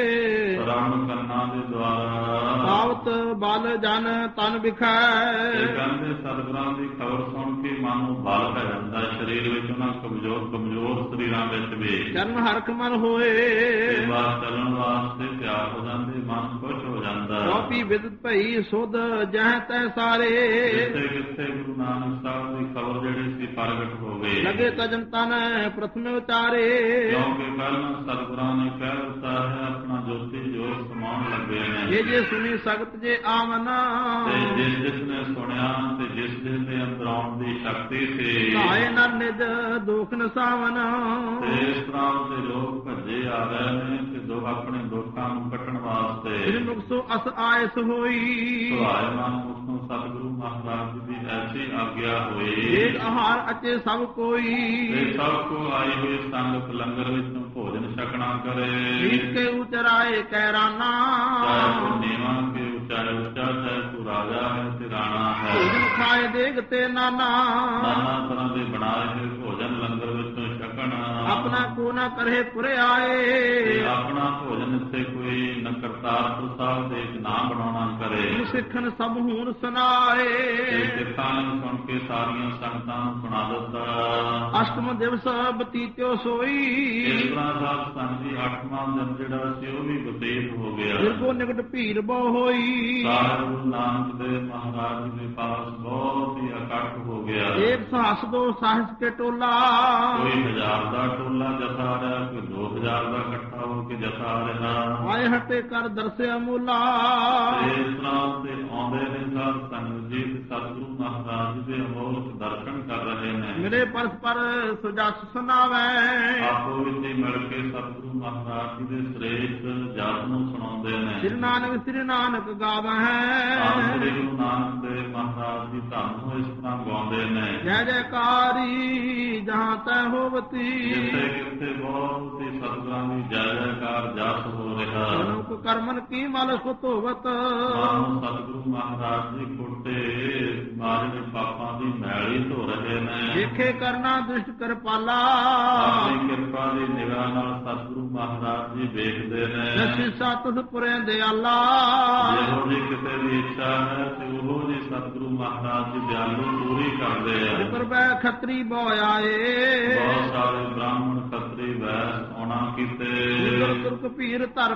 ਸ਼ਰਮ ਕੰਨਾਂ ਦੇ ਦੁਆਰਾ ਸਾਵਤ ਬਲ ਜਨ ਤਨ ਵਿਖੈ। ਤੇ ਕਹਿੰਦੇ ਸਤਿਗੁਰਾਂ ਦੀ ਖਬਰ ਸੁਣ ਕੇ ਮਨ ਨੂੰ ਬਲ ਪੈ ਜਾਂਦਾ। ਸਰੀਰ ਵਿੱਚ ਉਹਨਾਂ ਕਮਜ਼ੋਰ ਕਮਜ਼ੋਰ ਸਰੀਰਾਂ ਵਿੱਚ ਵੀ ਜਨਮ ਹਰਖ ਮਨ ਹੋਏ। ਤੇ ਬਾਤ ਚੱਲਣ ਵਾਸਤੇ ਤਿਆਰ ਹੋ ਜਾਂਦੇ ਮਨ ਖੁਸ਼ ਹੋ ਜਾਂਦਾ। ਰੋਪੀ ਵਿਦਤ ਭਈ ਸੁਧ ਜਹ ਤੈ ਸਾਰੇ। ਜਿੱਥੇ ਕਿੱਥੇ ਗੁਰੂ ਨਾਨਕ ਸਾਹਿਬ ਦੀ ਖਬਰ ਜਿਹੜੀ ਸੀ ਪ੍ਰਗਟ ਹੋ ਗਈ। ਲਗੇ ਤਜਨ ਤਨ ਪ੍ਰਥਮ ਉਚਾਰੇ। ਕਿਉਂਕਿ ਪਹਿਲਾਂ ਸਤਿਗੁਰਾਂ ਨੇ ਕਹਿ ਦਿੱਤਾ ਹੈ ਆਪਣਾ ਜੋਤੀ ਜੋਤ ਸਮਾਉਣ ਲੱਗੇ ਨੇ। ਇਹ ਜੇ ਸੁਣੀ ਸਖਤ ਜੇ ਆਵਨਾ। ਤੇ ਜਿਸ ਜਿਸ ਨੇ ਸੁਣਿਆ ਤੇ ਜਿਸ ਜਿਸ ਦੇ ਅੰਦਰ ਆਉਣ ਦੀ ਸ਼ਕਤੀ ਸੀ ਧਾਏ ਨਰ ਨਿਜ ਦੁਖ ਨਸਾਵਨ। ਤੇ ਇਸ ਤਰ੍ਹਾਂ ਦੇ ਲੋਕ ਭੱਜੇ ਆ ਰਹੇ ਨੇ ਤੇ ਦੁੱਖ ਆਪਣੇ ਦੁੱਖਾਂ ਨੂੰ ਕੱਟਣ ਵਾਸਤੇ। ਜਿਨ ਮੁਕਸੋ ਅਸ ਆਇਸ ਹੋਈ। ਸੁਹਾਇਮਾਨ ਮੁਖ ਨੂੰ ਸਤਿਗੁਰੂ ਮਹਾਰਾਜ ਦੀ ਐਸੀ ਆਗਿਆ ਹੋਈ। ਏਕ ਆਹਾਰ ਅਚੇ ਸਭ ਕੋਈ। ਤੇ ਸਭ ਕੋ ਆਈ ਹੋਈ ਸੰਗਤ ਲੰਗਰ ਵਿੱਚੋਂ ਭੋਜਨ ਛਕਣਾ ਕਰੇ। ਨੀਚ ਕੇ ਉਚਰਾਏ ਕੈਰਾਨਾ। ਚਾਹੇ ਕੋ ਨੀਵਾਂ ਕੇ ਚਾਹੇ ਉੱਚਾ ਚਾਹੇ ਕੋ ਰਾਜਾ ਹੈ ਤੇ ਰਾਣਾ ਹੈ। ਭੋਜਨ ਖਾਏ ਦੇਗ ਤੇ ਨਾਨਾ। ਨਾਨਾ ਤਰ੍ਹਾਂ ਦੇ ਬਣਾਏ ਹੋਏ ਭੋਜਨ ਲੰਗਰ ਵਿੱਚੋਂ ਛਕਣ। ਆਪਣਾ ਕੋ ਨਾ ਕਰੇ ਪੁਰੇ ਆਏ। ਤੇ ਆਪਣਾ ਭੋਜਨ ਇੱਥੇ ਕੋਈ ਨ ਕਰਤਾਰਪੁਰ ਸਾਹਿਬ ਦੇ ਨਾ ਬਣਾਉਣਾ ਕਰੇ। ਸਿੱਖਣ ਸਭ ਹੁਣ ਸੁਨਾਏ। ਤੇ ਸਿੱਖਾਂ ਨੇ ਸੁਣ ਕੇ ਸਾਰੀਆਂ ਸੰਗਤਾਂ ਨੂੰ ਸੁਣਾ ਦਿੱਤਾ। ਅਸ਼ਟਮ ਦਿਵਸ ਬਤੀਤਿਓ ਸੋਈ। ਇਸ ਤਰ੍ਹਾਂ ਸਾਧ ਸੰਗਤ ਜੀ ਅੱਠਵਾਂ ਦਿਨ ਜਿਹੜਾ ਸੀ ਉਹ ਵੀ ਬਤੀਤ ਹੋ ਗਿਆ। ਜਿਰਕੋ ਨਿਕਟ ਭੀੜ ਬਹੁ ਹੋਈ। ਸਾਹਿਬ ਗੁਰੂ ਨਾਨਕ ਦੇਵ ਮਹਾਰਾਜ ਦੇ ਪਾਸ ਬਹੁਤ ਹੀ ਇਕੱਠ ਹੋ ਗਿਆ। ਇੱਕ ਸਾਹਸ ਦੋ ਸਾਹਸ ਕੇ ਟੋਲਾ। ਕੋਈ ਹਜ਼ਾਰ ਦਾ ਟੋਲਾ ਜਥਾ ਰਿਹਾ ਕੋਈ ਦੋ ਹਜ਼ਾਰ ਦਾ ਇਕੱਠਾ ਹੋ ਕੇ ਜਥਾ ਰਿਹਾ। ਆਏ ਹਟੇ ਕਰ ਦਰਸਿਆ ਮੂਲਾ। ਇਸ ਤਰ੍ਹਾਂ ਤੇ ਆਉਂਦੇ ਨੇ ਸਾਧ ਸੰਗਤ ਜੀ ਸਤਿਗੁਰੂ ਮਹਾਰਾਜ ਦੇ ਅਮੋਲਕ ਦਰਸ਼ਨ ਕਰ ਰਹੇ ਨੇ। ਮੇਰੇ ਪਰਸ ਪਰ ਸੋ ਜਸ ਸੁਣਾਵੈ। ਆਪੋ ਵਿੱਚ ਹੀ ਮਿਲ ਕੇ ਸਤਿਗੁਰੂ ਮਹਾਰਾਜ ਜੀ ਦੇ ਸ੍ਰੇਸ਼ਟ ਜਸ ਨੂੰ ਸੁਣਾਉਂਦੇ ਨੇ। ਸ੍ਰੀ ਨਾਨਕ ਸ੍ਰੀ ਨਾਨਕ ਗਾਵੈ। ਸ੍ਰੀ ਗੁਰੂ ਨਾਨਕ ਦੇਵ ਮਹਾਰਾਜ ਜੀ ਧੰਨ ਨੂੰ ਇਸ ਤਰ੍ਹਾਂ ਗਾਉਂਦੇ ਨੇ। ਜੈ ਜੈਕਾਰੀ ਜਹਾਂ ਤੈ ਹੋਵਤੀ। ਜਿੱਥੇ ਕਿੱਥੇ ਬਹੁਤ ਹੀ ਸਤਿਗੁਰਾਂ ਦੀ ਜੈ ਜੈਕਾਰ ਜਸ ਹੋ ਰਿਹਾ। ਮਨੁੱਖ ਕਰਮਨ ਕੀ ਮਲ ਸੁਤ ਹੋਵਤ। ਮਾਨੋ ਸਤਿਗੁਰੂ ਮਹਾਰਾਜ ਜੀ ਖੋਟੇ ਮਾਰੇ ਪਾਪਾਂ ਦੀ ਮੈਲ ਹੀ ਧੋ ਰਹੇ ਨੇ। ਦੇਖੇ ਕਰਨਾ ਦੁਸ਼ਟ ਕਿਰਪਾਲਾ। ਆਪਣੀ ਕਿਰਪਾ ਦੀ ਨਿਗਾਹ ਨਾਲ ਸਤਿਗੁਰੂ ਮਹਾਰਾਜ ਜੀ ਵੇਖਦੇ ਨੇ। ਜਸੀ ਸਤਿ ਪੁਰੇ ਦਿਆਲਾ। ਜਿਹੋ ਜੀ ਕਿਸੇ ਦੀ ਇੱਛਾ ਹੈ ਤੇ ਉਹੋ ਜੀ ਸਤਿਗੁਰੂ ਮਹਾਰਾਜ ਜੀ ਦਿਆਲੂ ਪੂਰੀ ਕਰਦੇ ਆ। ਪ੍ਰਭੈ ਖੱਤਰੀ ਬੋ ਆਏ। ਬਹੁਤ ਸਾਰੇ ਬ੍ਰਾਹਮਣ ਖੱਤਰੀ ਵੈਸ ਆਉਣਾ ਕੀਤੇ। ਤੁਰਕ ਪੀਰ ਧਰ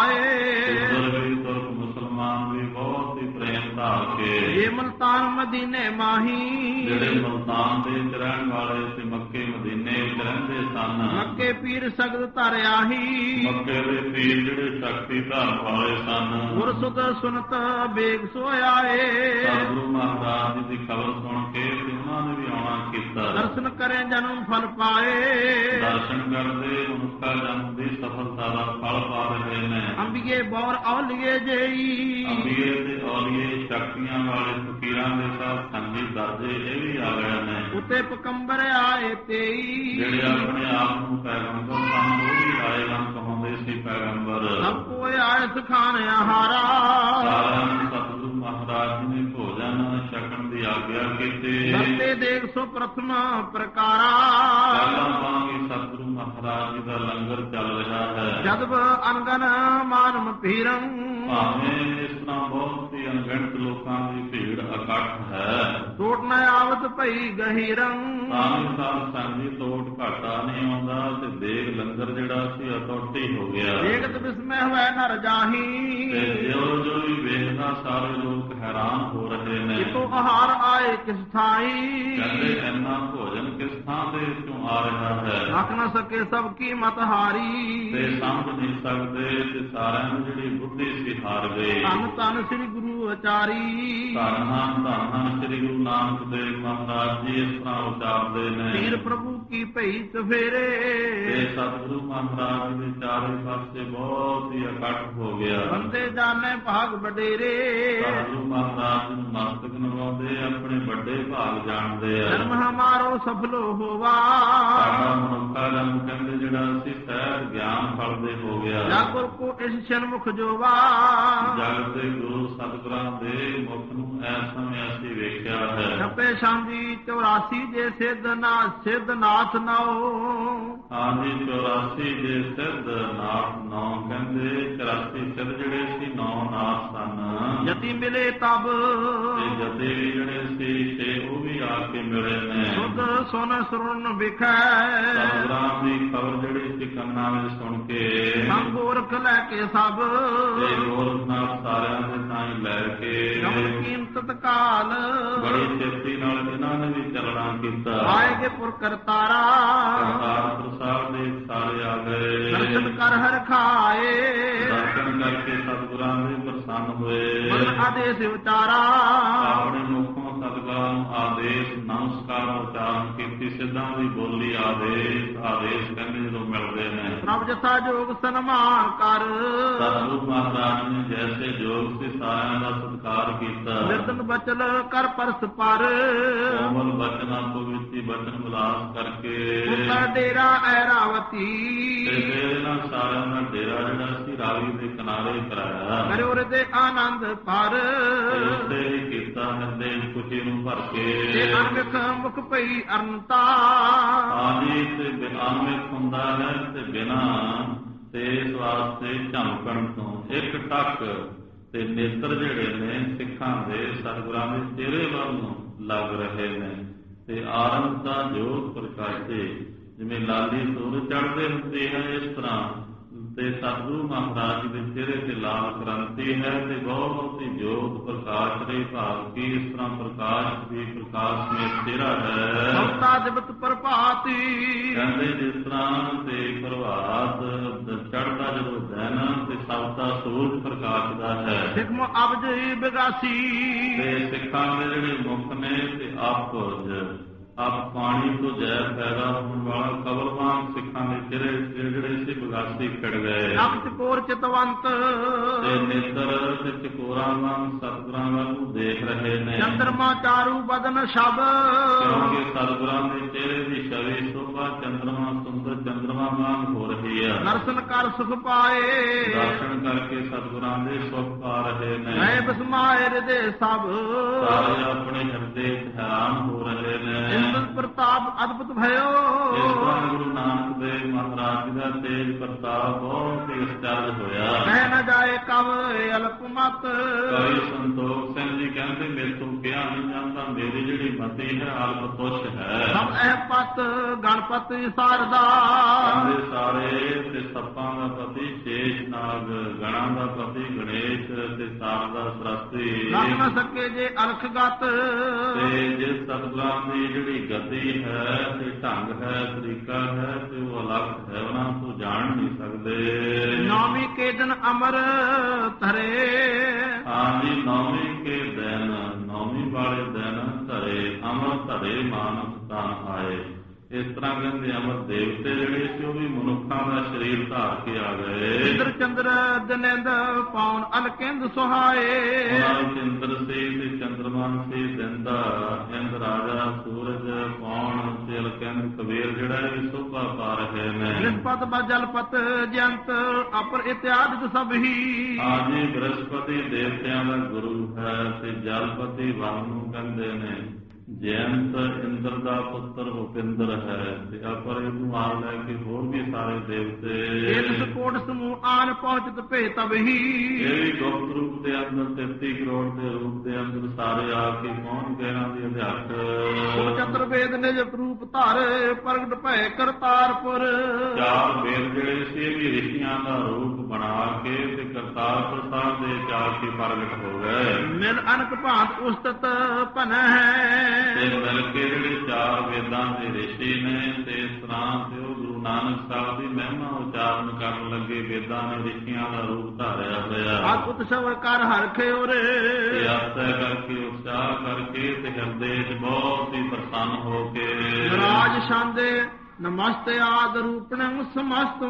ਪਾਏ। ਤੁਰਕ ਮੁਸਲਮਾਨ ਵੀ ਬਹੁਤ ਹੀ ਪ੍ਰੇਮ ਧਾਰ ਕੇ। ਇਹ ਮਲਤਾਨ ਮਦੀਨੇ ਮਾਹੀ। ਜਿਹੜੇ ਮਲਤਾਨ ਦੇ ਵਿੱਚ ਰਹਿਣ ਵਾਲੇ ਤੇ ਮੱਕੇ ਮਦੀਨੇ ਵਿੱਚ ਰਹਿੰਦੇ ਸਨ। ਮੱਕੇ ਪੀਰ ਸਗਦ ਧਰ ਆਹੀ। ਮੱਕੇ ਦੇ ਪੀਰ ਜਿਹੜੇ ਸ਼ਕਤੀ ਧਾਰਨ ਵਾਲੇ ਸਨ। ਗੁਰ ਸੁਧ ਸੁਨਤ ਬੇਗ ਸੋਇਆਏ। ਸਤਿਗੁਰੂ ਮਹਾਰਾਜ ਜੀ ਦੀ ਖਬਰ ਸੁਣ ਕੇ ਤੇ ਉਹਨਾਂ ਨੇ ਵੀ ਆਉਣਾ ਕੀਤਾ। ਦਰਸ਼ਨ ਕਰੇ ਜਨਮ ਫਲ ਪਾਏ। ਦਰਸ਼ਨ ਕਰਦੇ ਮਨੁੱਖਾ ਜਨਮ ਦੀ ਸਫਲਤਾ ਦਾ ਫਲ ਪਾ ਰਹੇ ਨੇ। ਅੰਬੀਏ ਬੌਰ ਔਲੀਏ ਜੇਈ। ਅੰਬੀਏ ਤੇ ਔਲੀਏ ਸ਼ਕਤੀਆਂ ਵਾਲੇ ਫਕੀਰਾਂ ਦੇ ਸਾਥ ਸੰਗੀ ਦਰਜੇ ਇਹ ਵੀ ਆ ਗਏ ਨੇ। ਉਤੇ ਪਕੰਬਰ ਆਏ ਤੇਈ। ਜਿਹੜੇ ਆਪਣੇ ਆਪ ਨੂੰ ਪੈਗੰਬਰ ਸਨ ਉਹ ਵੀ ਆਏ ਗਨ ਕਹਾਉਂਦੇ ਸੀ ਪੈਗੰਬਰ। ਸਭ ਕੋਏ ਆਏ ਸਖਾਨ ਆਹਾਰਾ। ਸਾਰਿਆਂ ਨੂੰ ਸਤਿਗੁਰੂ ਮਹਾਰਾਜ ਜੀ ਨੇ ਭੋਜਨ ਛਕਣ ਦੀ ਆਗਿਆ ਕੀਤੀ। ਸਤੇ ਦੇਖ ਸੋ ਪ੍ਰਥਮ ਪ੍ਰਕਾਰਾ। ਪਹਿਲਾਂ ਵਾਂਗ ਸਤਿਗੁਰੂ ਮਹਾਰਾਜ ਜੀ ਦਾ ਲੰਗਰ ਚੱਲ ਰਿਹਾ ਹੈ। ਜਦਬ ਅਨਗਨ ਮਾਨਮ ਭੀਰੰ। ਭਾਵੇਂ ਇਸ ਤਰ੍ਹਾਂ ਬਹੁਤ ਹੀ ਅਣਗਿਣਤ ਲੋਕਾਂ ਦੀ ਭੀੜ ਇਕੱਠ ਹੈ। ਟੋਟ ਨ ਆਵਤ ਭਈ ਗਹੀਰੰ। ਤਾਂ ਸਾਧ ਸੰਗੀ ਤੋਟ ਘਾਟਾ ਨਹੀਂ ਆਉਂਦਾ ਤੇ ਦੇਗ ਲੰਗਰ ਜਿਹੜਾ ਸੀ ਅਟੁੱਟ ਹੀ ਹੋ ਗਿਆ। ਦੇਖਤ ਬਿਸਮੈ ਹੋਇ ਨਰ ਜਾਹੀ। ਤੇ ਜਿਉਂ ਜੋ ਵੀ ਵੇਖਦਾ ਸਾਰੇ ਲੋਕ ਹੈਰਾਨ ਹੋ ਰਹੇ ਨੇ। ਇਤੋ ਆਹਾਰ ਆਏ ਕਿਸ ਥਾਈ। ਕਹਿੰਦੇ ਇੰਨਾ ਭੋਜਨ ਕਿਸ ਥਾਂ ਦੇ ਵਿੱਚੋਂ ਆ ਰਿਹਾ ਹੈ। ਰੱਖ ਨ ਸਕੇ ਸਭ ਕੀ ਮਤ ਹਾਰੀ। ਤੇ ਸਮਝ ਨਹੀਂ ਸਕਦੇ ਤੇ ਸਾਰਿਆਂ ਨੂੰ ਜਿਹੜੀ ਬੁੱਧੀ ਸੀ ਹਾਰ ਗਏ। ਧੰਨ ਧੰਨ ਸ੍ਰੀ ਗੁਰੂ ਆਚਾਰੀ। ਧੰਨ ਧੰਨ ਧੰਨ ਸ੍ਰੀ ਗੁਰੂ ਨਾਨਕ ਦੇਵ ਮਹਾਰਾਜ ਜੀ ਇਸ ਤਰ੍ਹਾਂ ਉਚਾਰਦੇ ਨੇ। ਪੀਰ ਪ੍ਰਭੂ ਕੀ ਭਈ ਚਫੇਰੇ। ਤੇ ਸਤਿਗੁਰੂ ਮਹਾਰਾਜ ਦੇ ਚਾਰੇ ਪਾਸੇ ਬਹੁਤ ਹੀ ਇਕੱਠ ਹੋ ਗਿਆ। ਬੰਦੇ ਜਾਣੇ ਭਾਗ ਵਡੇਰੇ। ਸਤਿਗੁਰੂ ਮਹਾਰਾਜ ਨੂੰ ਮਸਤਕ ਨਵਾਉਂਦੇ ਆਪਣੇ ਵੱਡੇ ਭਾਗ ਜਾਣਦੇ ਆ। ਜਨਮ ਹਮਾਰੋ ਸਫਲੋ ਹੋਵਾ। ਸਾਡਾ ਮਨੁੱਖਾ ਜਨਮ ਕਹਿੰਦੇ ਜਿਹੜਾ ਅਸੀਂ ਸਹਿਜ ਗਿਆਨ ਫਲਦੇ ਹੋ ਗਿਆ। ਜਾਗੁਰ ਕੋ ਇਸ ਸਨਮੁਖ ਜੋਵਾ। ਜਗ ਦੇ ਗੁਰੂ ਸਤਿਗੁਰਾਂ ਦੇ ਮੁਖ ਨੂੰ ਇਸ ਸਮੇਂ ਅਸੀਂ ਵੇਖਿਆ ਹੈ। ਛਪੇ ਸ਼ਾਂਦੀ ਚੌਰਾਸੀ ਜੇ ਸਿੱਧ ਨਾ ਸਿੱਧ ਨਾਥ ਨਾਓ। ਹਾਂਜੀ ਚੌਰਾਸੀ ਜੇ ਸਿੱਧ ਨਾਥ ਨੌ ਕਹਿੰਦੇ ਚੌਰਾਸੀ ਸਿੱਧ ਜਿਹੜੇ ਸੀ ਨੌ ਨਾਥ ਸਨ। ਜਤੀ ਮਿਲੇ ਤਬ। ਤੇ ਜਤੇ ਵੀ ਜਿਹੜੇ ਸੀ ਤੇ ਉਹ ਵੀ ਆ ਕੇ ਮਿਲੇ ਨੇ। ਸੁਧ ਸੁਨ ਸੁਰਨ ਵਿਖੈ। ਸਤਿਗੁਰਾਂ ਦੀ ਖਬਰ ਜਿਹੜੀ ਸੀ ਕੰਨਾਂ ਵਿੱਚ ਸੁਣ ਕੇ। ਸੰਗੋਰਖ ਲੈ ਕੇ ਸਭ। ਤੇ ਗੋਰਖਨਾਥ ਸਾਰਿਆਂ ਦੇ ਤਾਈਂ ਲੈ ਕੇ। ਗਮਨ ਕੀਮਤ ਤਕਾਲ। ਬੜੀ ਛੇਤੀ ਨਾਲ ਇਹਨਾਂ ਨੇ ਵੀ ਚੱਲਣਾ ਕੀਤਾ। ਆਏਗੇ ਪੁਰ ਕਰਤਾਰਾ। ਕਰਤਾਰਪੁਰ ਸਾਹਿਬ ਦੇ ਸਾਰੇ ਆ ਗਏ। ਦਰਸ਼ਨ ਕਰ ਹਰ ਖਾਏ। ਦਰਸ਼ਨ ਕਰਕੇ ਸਤਿਗੁਰਾਂ ਦੇ ਪ੍ਰਸੰਨ ਹੋਏ। ਮਨ ਆਦੇਸ਼ ਉਚਾਰਾ। ਆਪਣੇ ਮੁਖੋਂ ਸਤਿਗੁਰਾਂ ਨੂੰ ਆਦੇਸ਼ ਨਮਸਕਾਰ ਉਚਾਰਨ ਕੀਤੀ। ਸਿੱਧਾਂ ਦੀ ਬੋਲੀ ਆਦੇਸ਼ ਆਦੇਸ਼ ਕਹਿੰਦੇ ਜਦੋਂ ਮਿਲਦੇ ਨੇ। ਪ੍ਰਭ ਜਥਾ ਜੋਗ ਸਨਮਾਨ ਕਰ। ਸਤਿਗੁਰੂ ਮਹਾਰਾਜ ਨੇ ਜੈਸੇ ਜੋਗ ਸੀ ਸਾਰਿਆਂ ਦਾ ਸਤਿਕਾਰ ਕੀਤਾ। ਨਿਰਦਨ ਬਚਨ ਕਰ ਪਰਸ ਪਰ। ਕੋਮਲ ਬਚਨਾਂ ਤੋਂ ਵਿੱਚ ਬਚਨ ਵਿਲਾਸ ਕਰਕੇ। ਉਤਰ ਡੇਰਾ ਐਰਾਵਤੀ। ਤੇ ਫਿਰ ਇਹਨਾਂ ਸਾਰਿਆਂ ਦਾ ਡੇਰਾ ਜਿਹੜਾ ਸੀ ਰਾਵੀ ਦੇ ਕਿਨਾਰੇ ਕਰਾਇਆ। ਕਰਿਓ ਦੇ ਆਨੰਦ ਪਰ। ਉਸਦੇ ਹੀ ਕੀਤਾ ਹਿਰਦੇ ਖੁਸ਼ੀ ਨੂੰ ਭਰ ਕੇ। ਤੇ ਅਨਮਿਖ ਮੁਖ ਪਈ ਅਰਨਤਾ। ਆਜੀ ਤੇ ਅਨਮਿਖ ਹੁੰਦਾ ਹੈ ਤੇ ਬਿਨਾ ਤੇ ਇਸ ਵਾਸਤੇ ਝਮਕਣ ਤੋਂ ਇੱਕ ਟੱਕ ਤੇ ਨੇਤਰ ਜਿਹੜੇ ਨੇ ਸਿੱਖਾਂ ਦੇ ਸਤਿਗੁਰਾਂ ਦੇ ਚਿਹਰੇ ਵੱਲ ਨੂੰ ਲੱਗ ਰਹੇ ਨੇ। ਤੇ ਆਰੰਭਤਾ ਜੋਤ ਪ੍ਰਕਾਸ਼ੇ ਜਿਵੇਂ ਲਾਲੀ ਸੂਰਜ ਚੜ੍ਹਦੇ ਹੁੰਦੇ ਹੈ ਇਸ ਤਰ੍ਹਾਂ ਤੇ ਸਤਿਗੁਰੂ ਮਹਾਰਾਜ ਜੀ ਦੇ ਚਿਹਰੇ ਤੇ ਲਾਲ ਕ੍ਰਾਂਤੀ ਹੈ ਤੇ ਬਹੁਤ ਹੀ ਜੋਤ ਪ੍ਰਕਾਸ਼ ਰਹੀ ਭਾਵ ਕੀ ਇਸ ਤਰ੍ਹਾਂ ਪ੍ਰਕਾਸ਼ ਵੀ ਪ੍ਰਕਾਸ਼ ਮੇਂ ਚਿਹਰਾ ਹੈ। ਸਵਤਾ ਦਿਵਤ ਪ੍ਰਭਾਤੀ। ਕਹਿੰਦੇ ਜਿਸ ਤਰ੍ਹਾਂ ਤੇ ਪ੍ਰਭਾਤ ਚੜ੍ਹਦਾ ਜਦੋਂ ਦਿਨ ਤੇ ਸਵਤਾ ਸੂਰਜ ਪ੍ਰਕਾਸ਼ਦਾ ਹੈ। ਸਿੱਖਮ ਅਬਜ ਬਿਗਾਸੀ। ਤੇ ਸਿੱਖਾਂ ਦੇ ਜਿਹੜੇ ਮੁਖ ਨੇ ਤੇ ਆਪਜ ਆਪ ਪਾਣੀ ਤੋਂ ਜ਼ਹਿਰ ਪੈਦਾ ਹੋਣ ਵਾਲਾ ਕਬਰਵਾਨ ਸਿੱਖਾਂ ਦੇ ਚਿਹਰੇ ਜਿਹੜੇ ਸੀ ਬਗਾਸੀ ਖਿੜ ਗਏ। ਅੱਖ ਚਕੋਰ ਚਿਤਵੰਤ ਤੇ ਨੇਤਰ ਤੇ ਚਕੋਰਾਂ ਵਾਂਗ ਸਤਿਗੁਰਾਂ ਵੱਲ ਨੂੰ ਦੇਖ ਰਹੇ ਨੇ। ਚੰਦਰਮਾ ਚਾਰੂ ਬਦਨ ਸ਼ਬ ਕਿਉਂਕਿ ਸਤਿਗੁਰਾਂ ਦੇ ਚਿਹਰੇ ਦੀ ਛਵੀ ਸੋਭਾ ਚੰਦਰਮਾ ਸੁੰਦਰ ਚੰਦਰਮਾ ਵਾਂਗ ਹੋ ਰਹੀ ਹੈ। ਦਰਸ਼ਨ ਕਰ ਸੁਖ ਪਾਏ ਦਰਸ਼ਨ ਕਰਕੇ ਸਤਿਗੁਰਾਂ ਦੇ ਸੁਖ ਪਾ ਰਹੇ ਨੇ। ਮੈਂ ਬਸਮਾਏ ਹਿਰਦੇ ਸਭ ਸਾਰੇ ਆਪਣੇ ਹਿਰਦੇ ਹੈਰਾਨ ਹੋ ਰਹੇ ਨੇ। ਇੰਦਰ ਪ੍ਰਤਾਪ ਅਦਭੁਤ ਭਇਓ। ਇਸ ਤਰ੍ਹਾਂ ਗੁਰੂ ਨਾਨਕ ਦੇਵ ਮਹਾਰਾਜ ਦਾ ਤੇਜ ਪ੍ਰਤਾਪ ਬਹੁਤ ਹੀ ਅਚਰਜ ਹੋਇਆ। ਕਹਿ ਨਾ ਜਾਏ ਕਵ ਅਲਪ ਮਤ। ਕਵੀ ਸੰਤੋਖ ਸਿੰਘ ਜੀ ਕਹਿੰਦੇ ਮੇਰੇ ਤੋਂ ਕਿਹਾ ਨਹੀਂ ਜਾਂਦਾ, ਮੇਰੀ ਜਿਹੜੀ ਮਤੀ ਹੈ ਅਲਪ ਤੁੱਛ ਹੈ। ਸਭ ਇਹ ਪਤ ਗਣਪਤੀ ਸਾਰਦਾ ਕਹਿੰਦੇ ਸਾਰੇ ਤੇ ਸੱਪਾਂ ਦਾ ਪਤੀ ਸ਼ੇਸ਼ ਨਾਗ, ਗਣਾਂ ਦਾ ਪਤੀ ਗਣੇਸ਼ ਤੇ ਸਾਰਦਾ ਸਰਸਤੀ। ਲੱਗ ਨਾ ਸਕੇ ਜੇ ਅਲਖ ਗਤ ਤੇ ਜਿਸ ਸਤਿਗੁਰਾਂ ਦੀ ਜਿਹੜੀ ਗਤੀ ਹੈ ਤੇ ਢੰਗ ਹੈ ਤਰੀਕਾ ਹੈ ਤੇ ਉਹ ਅਲੱਗ ਹੈ, ਉਹਨਾਂ ਤੋਂ ਜਾਣ ਨਹੀਂ ਸਕਦੇ। ਨੌਵੀਂ ਕੇ ਦਿਨ ਅਮਰ ਧਰੇ ਹਾਂਜੀ ਨੌਵੀਂ ਕੇ ਦਿਨ, ਨੌਵੀਂ ਵਾਲੇ ਦਿਨ ਧਰੇ ਅਮਰ ਧਰੇ ਮਾਨਸ ਤਾਂ ਆਏ। ਇਸ ਤਰ੍ਹਾਂ ਕਹਿੰਦੇ ਅਮਰ ਦੇਵਤੇ ਜਿਹੜੇ ਸੀ ਉਹ ਵੀ ਮਨੁੱਖਾਂ ਦਾ ਸਰੀਰ ਧਾਰ ਕੇ ਆ ਗਏ। ਇੰਦਰ ਚੰਦਰ ਦਿਨੇਂਦ ਪਾਉਣ ਅਲਕਿੰਦ ਸੁਹਾਏ। ਉਹਨਾਂ ਵਿੱਚ ਇੰਦਰ ਸੀ ਤੇ ਚੰਦਰਮਾ ਸੀ, ਦਿਨ ਦਾ ਇੰਦ ਰਾਜਾ ਸੂਰਜ ਪੌਣ ਤੇ ਅਲਕਿੰਦ ਕਬੀਰ ਜਿਹੜਾ ਇਹ ਸੋਭਾ ਪਾ ਰਹੇ ਨੇ। ਬ੍ਰਿਹਸਪਤ ਬਜਲਪਤ ਜੰਤ ਅਪਰ ਇਤਿਆਦਿ ਸਭ ਹੀ। ਹਾਂਜੀ ਬ੍ਰਹਸਪਤੀ ਦੇਵਤਿਆਂ ਦਾ ਗੁਰੂ ਹੈ ਤੇ ਜਲਪਤੀ ਵਨ ਨੂੰ ਕਹਿੰਦੇ ਨੇ। ਜਯੰਤ ਇੰਦਰ ਦਾ ਪੁੱਤਰ ਭੁਪਿੰਦਰ ਹੈ ਤੇ ਅਪਰ ਇਹਨੂੰ ਆ ਲੈ ਕੇ ਹੋਰ ਵੀ ਸਾਰੇ ਦੇਵਤੇ। ਇਸ ਕੋਟ ਸਮੂਹ ਆਨ ਪਹੁੰਚਤ ਭੇ ਤਬ ਹੀ। ਇਹ ਵੀ ਗੁਪਤ ਰੂਪ ਦੇ ਅੰਦਰ ਤੇਤੀ ਕਰੋੜ ਦੇ ਰੂਪ ਦੇ ਅੰਦਰ ਸਾਰੇ ਆ ਕੇ ਪਹੁੰਚ ਗਏ ਇਹਨਾਂ ਦੀ ਅਧਿਆਤ। ਚਤੁਰਵੇਦ ਨਿਜ ਰੂਪ ਧਾਰ ਪ੍ਰਗਟ ਭੈ ਕਰਤਾਰਪੁਰ। ਚਾਰ ਵੇਦ ਜਿਹੜੇ ਸੀ ਇਹ ਵੀ ਰਿਸ਼ੀਆਂ ਦਾ ਰੂਪ ਬਣਾ ਕੇ ਤੇ ਕਰਤਾਰਪੁਰ ਸਾਹਿਬ ਦੇ ਜਾ ਕੇ ਪ੍ਰਗਟ ਹੋ ਗਏ। ਮਿਲ ਅਨਕ ਭਾਂਤ ਉਸਤਤ ਭਨੈ ਹੈ। ਤੇ ਮਿਲ ਕੇ ਜਿਹੜੇ ਚਾਰ ਵੇਦਾਂ ਦੇ ਰਿਸ਼ੀ ਨੇ ਤੇ ਇਸ ਤਰ੍ਹਾਂ ਤੇ ਉਹ ਗੁਰੂ ਨਾਨਕ ਸਾਹਿਬ ਦੀ ਮਹਿਮਾ ਉਚਾਰਨ ਕਰਨ ਲੱਗੇ। ਵੇਦਾਂ ਨੇ ਰਿਸ਼ੀਆਂ ਦਾ ਰੂਪ ਧਾਰਿਆ ਹੋਇਆ। ਅਤ ਉਤਸਵ ਕਰ ਹਰਖੇ ਉਰੇ ਤੇ ਆਸਾ ਕਰਕੇ ਉਤਸ਼ਾਹ ਕਰਕੇ ਤੇ ਹਿਰਦੇ 'ਚ ਬਹੁਤ ਹੀ ਪ੍ਰਸੰਨ ਹੋ ਕੇ ਰਾਜ ਸ਼ਾਂਦੇ ਨਮਸਤੇ ਆਦ ਰੂਪਣੰ ਸਮਸਤ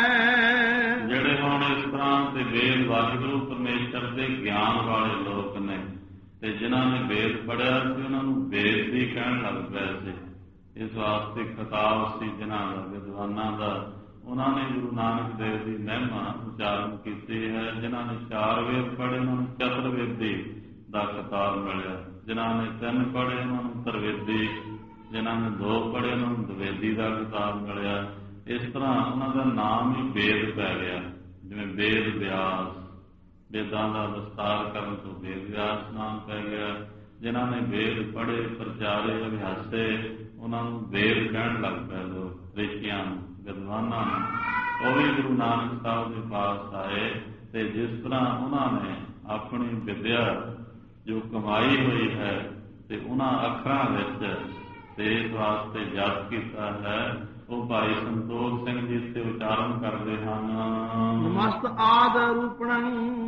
ਮੈਂ। ਜਿਹੜੇ ਹੁਣ ਇਸ ਤਰ੍ਹਾਂ ਤੇ ਵੇਦ ਵਾਹਿਗੁਰੂ ਪਰਮੇਸ਼ਰ ਦੇ ਗਿਆਨ ਵਾਲੇ ਲੋਕ ਨੇ ਤੇ ਜਿਨ੍ਹਾਂ ਨੇ ਵੇਦ ਪੜ੍ਹਿਆ ਸੀ ਉਹਨਾਂ ਨੂੰ ਵੇਦ ਵੀ ਕਹਿਣ ਲੱਗ ਪਏ ਸੀ। ਇਸ ਵਾਸਤੇ ਖਿਤਾਬ ਸੀ ਜਿਨ੍ਹਾਂ ਦਾ ਵਿਦਵਾਨਾਂ ਦਾ। ਉਹਨਾਂ ਨੇ ਗੁਰੂ ਨਾਨਕ ਦੇਵ ਦੀ ਮਹਿਮਾ ਉਚਾਰਨ ਕੀਤੀ ਹੈ। ਜਿਨ੍ਹਾਂ ਨੇ ਚਾਰ ਵੇਦ ਪੜ੍ਹੇ ਉਹਨਾਂ ਨੂੰ ਚਤੁਰਵੇਦੀ ਦਾ ਖਿਤਾਬ ਮਿਲਿਆ। ਜਿਨ੍ਹਾਂ ਨੇ ਤਿੰਨ ਪੜ੍ਹੇ ਉਹਨਾਂ ਨੂੰ ਤਰਵੇਦੀ, ਜਿਨ੍ਹਾਂ ਨੇ ਦੋ ਪੜ੍ਹੇ ਉਹਨਾਂ ਨੂੰ ਦਵੇਦੀ ਦਾ ਖਿਤਾਬ ਮਿਲਿਆ। ਇਸ ਤਰ੍ਹਾਂ ਉਹਨਾਂ ਦਾ ਨਾਮ ਹੀ ਵੇਦ ਪੈ ਗਿਆ। ਜਿਵੇਂ ਵੇਦ ਵਿਆਸ, ਵੇਦਾਂ ਦਾ ਵਿਸਤਾਰ ਕਰਨ ਤੋਂ ਵੇਦ ਵਿਆਸ ਨਾਮ ਪੈ ਗਿਆ। ਜਿਨ੍ਹਾਂ ਨੇ ਵੇਦ ਪੜ੍ਹੇ ਪ੍ਰਚਾਰੇ ਅਭਿਆਸੇ ਉਹਨਾਂ ਨੂੰ ਵੇਦ ਕਹਿਣ ਲੱਗ ਪਏ ਲੋਕ, ਰਿਸ਼ੀਆਂ ਨੂੰ ਵਿਦਵਾਨਾਂ ਨੂੰ। ਉਹ ਵੀ ਗੁਰੂ ਨਾਨਕ ਸਾਹਿਬ ਦੇ ਪਾਸ ਆਏ ਤੇ ਜਿਸ ਤਰ੍ਹਾਂ ਉਹਨਾਂ ਨੇ ਆਪਣੀ ਵਿਦਿਆ ਜੋ ਕਮਾਈ ਹੋਈ ਹੈ ਤੇ ਉਹਨਾਂ ਅੱਖਰਾਂ ਵਿੱਚ ਤੇ ਇਸ ਵਾਸਤੇ ਜਪ ਕੀਤਾ ਹੈ, ਉਹ ਭਾਈ ਸੰਤੋਖ ਸਿੰਘ ਜੀ ਇੱਥੇ ਉਚਾਰਨ ਕਰਦੇ ਹਨ। ਨਮਸਤ ਆਦ ਰੂਪਣੰ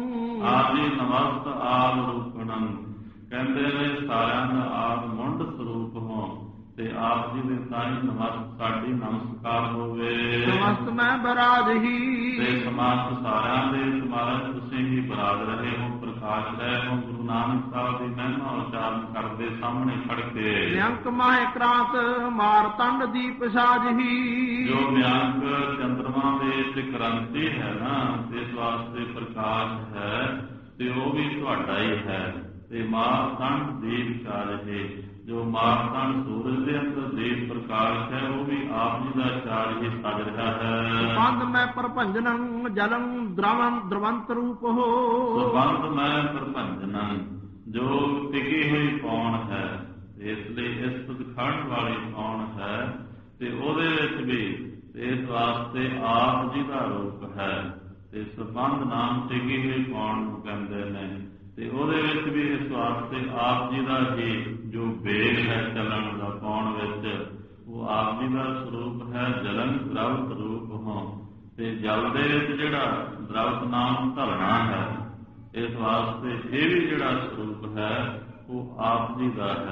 ਆਪ ਜੀ ਨਮਸਤ ਆਦ ਰੂਪਣੰ ਕਹਿੰਦੇ ਨੇ ਸਾਰਿਆਂ ਦਾ ਆਦ ਮੁੰਡ ਸਰੂਪ ਹੋ ਤੇ ਆਪ ਜੀ ਦੇ ਸਾਈਂ ਨਮਸਤ ਸਾਡੀ ਨਮਸਕਾਰ ਹੋਵੇ। ਨਮਸਤ ਮੈਂ ਬਰਾਜ ਹੀ ਤੇ ਸਮਸਤ ਸਾਰਿਆਂ ਦੇ ਤੁਮਾਰਾ ਤੁਸੀਂ ਹੀ ਬਰਾਜ ਰਹੇ ਹੋ, ਪ੍ਰਕਾਸ਼ ਰਹੇ ਹੋ। ਗੁਰੂ ਨਾਨਕ ਸਾਹਿਬ ਦੀ ਮਹਿਮਾ ਉਚਾਰਨ ਕਰਦੇ ਸਾਹਮਣੇ ਖੜ ਕੇ ਨਿਅੰਕ ਮਾਹੇ ਕ੍ਰਾਂਤ ਮਾਰ ਤੰਡ ਦੀਪ ਸਾਜ ਹੀ। ਜੋ ਨਿਅੰਕ ਚੰਦਰਮਾ ਦੇ ਵਿੱਚ ਕ੍ਰਾਂਤੀ ਹੈ ਨਾ ਇਸ ਵਾਸਤੇ ਪ੍ਰਕਾਸ਼ ਹੈ ਤੇ ਉਹ ਵੀ ਤੁਹਾਡਾ ਹੀ ਹੈ। ਤੇ ਮਾਰ ਤੰਡ ਦੀਪ ਸਾਜ ਹੈ, ਜੋ ਮਾਰ ਤੰਡ ਸੂਰਜ ਦੇ ਅੰਦਰ ਦੀਪ ਪ੍ਰਕਾਸ਼ ਹੈ ਉਹ ਵੀ ਆਪ ਜੀ ਦਾ ਚਾਰ ਹੀ ਸਜ ਰਿਹਾ ਹੈ। ਬੰਦ ਮੈਂ ਪ੍ਰਭੰਜਨੰ ਜਲੰ ਦ੍ਰਵੰ ਦ੍ਰਵੰਤ ਰੂਪ ਹੋ। ਬੰਦ ਮੈਂ ਪ੍ਰਭੰਜਨੰ ਜੋ ਟਿਕੀ ਹੋਈ ਕੌਣ ਹੈ, ਇਸ ਲਈ ਇਸ ਸਤਿਖੰਡ ਵਾਲੀ ਕੌਣ ਹੈ ਤੇ ਉਹਦੇ ਵਿੱਚ ਵੀ ਇਸ ਵਾਸਤੇ ਆਪ ਜੀ ਦਾ ਰੂਪ ਹੈ। ਤੇ ਸੰਬੰਧ ਨਾਮ ਟਿਕੀ ਹੋਈ ਕੌਣ ਨੂੰ ਕਹਿੰਦੇ ਨੇ ਤੇ ਉਹਦੇ ਵਿੱਚ ਵੀ ਇਸ ਵਾਸਤੇ ਆਪ ਜੀ ਦਾ ਹੀ ਜੋ ਵੇਗ ਹੈ ਚੱਲਣ ਦਾ ਪਾਉਣ ਵਿੱਚ ਉਹ ਆਪ ਜੀ ਦਾ ਸਰੂਪ ਹੈ। ਜਲਨ ਦ੍ਰਵਤ ਰੂਪ ਹੋ ਤੇ ਜਲ ਦੇ ਵਿੱਚ ਜਿਹੜਾ ਦ੍ਰਵਤ ਨਾਮ ਧਰਣਾ ਹੈ ਇਸ ਵਾਸਤੇ ਇਹ ਵੀ ਜਿਹੜਾ ਸਰੂਪ ਹੈ ਉਹ ਆਪ ਜੀ ਦਾ ਹੈ।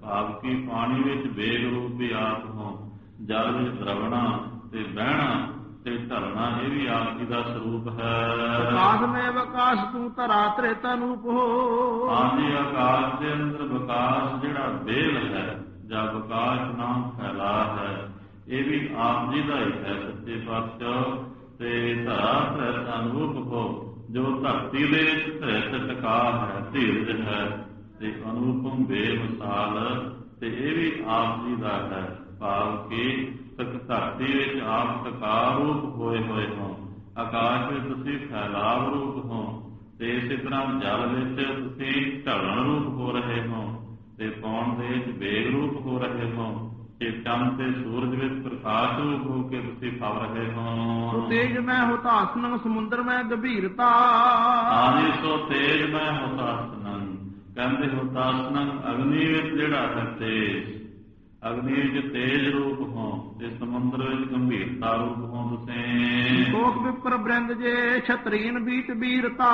ਆਪ ਕੀ ਪਾਣੀ ਵਿੱਚ ਵੇਗ ਰੂਪ ਵੀ ਆਪ ਹੋ, ਜਲ ਵਿੱਚ ਦਰਵਣਾ ਤੇ ਬਹਿਣਾ ਤੇ ਢਲਣਾ ਇਹ ਵੀ ਆਪ ਜੀ ਦਾ ਸਰੂਪ ਹੈ। ਆਕਾਸ਼ ਮੈਂ ਵਿਕਾਸ ਤੂੰ ਧਰਾ ਤ੍ਰਿਤ ਅਨੂਪ ਹੋ। ਹਾਂਜੀ, ਆਕਾਸ਼ ਦੇ ਅੰਦਰ ਵਿਕਾਸ ਜਿਹੜਾ ਵੇਲ ਹੈ ਜਾਂ ਵਿਕਾਸ ਨਾਮ ਫੈਲਾ ਹੈ ਇਹ ਵੀ ਆਪ ਜੀ ਦਾ ਹੀ ਹੈ ਸੱਚੇ ਪਾਤਸ਼ਾਹ। ਤੇ ਧਰਾ ਤ੍ਰਿਤ ਅਨੂਪ ਹੋ, ਜੋ ਧਰਤੀ ਦੇ ਵਿੱਚ ਧਰਿਤ ਟਿਕਾ ਹੈ, ਧੀਰਜ ਹੈ ਤੇ ਅਨੂਪਮ ਬੇਮਿਸਾਲ ਤੇ ਇਹ ਵੀ ਆਪ ਜੀ ਦਾ ਹੈ। ਭਾਵ ਕਿ ਧਰਤੀ ਵਿੱਚ ਆਪ ਟਿਕਾ ਰੂਪ ਹੋਏ ਹੋਏ ਹੋ, ਆਕਾਸ਼ ਵਿੱਚ ਤੁਸੀਂ ਫੈਲਾਵ ਰੂਪ ਹੋ ਤੇ ਇਸੇ ਤਰ੍ਹਾਂ ਜਲ ਵਿੱਚ ਤੁਸੀਂ ਢਲਣ ਰੂਪ ਹੋ ਰਹੇ ਹੋ ਤੇ ਪੌਣ ਦੇ ਵਿੱਚ ਵੇਗ ਰੂਪ ਹੋ ਰਹੇ ਹੋ ਤੇ ਚੰਦ ਤੇ ਸੂਰਜ ਵਿੱਚ ਪ੍ਰਕਾਸ਼ ਰੂਪ ਹੋ ਕੇ ਤੁਸੀਂ ਫਲ ਰਹੇ ਹੋ। ਤੇਜ ਮੈਂ ਹੁਤਾਸਨ ਸਮੁੰਦਰ ਮੈਂ ਗੰਭੀਰਤਾ। ਹਾਂਜੀ, ਸੋ ਤੇਜ ਮੈਂ ਹੁਤਾਸਨ ਕਹਿੰਦੇ ਹੁਤਾਸਨ ਅਗਨੀ ਵਿੱਚ ਜਿਹੜਾ ਹੈ ਤੇਜ, ਅਗਨੀ ਵਿੱਚ ਤੇਜ ਰੂਪ ਹੋ ਤੇ ਸਮੁੰਦਰ ਵਿੱਚ ਗੰਭੀਰਤਾ ਰੂਪ ਹੋ ਤੁਸੀਂ। ਸੰਤੋਖ ਵਿਪਰ ਬ੍ਰਿੰਦ ਜੇ ਛਤਰੀਨ ਬੀਟ ਬੀਰਤਾ।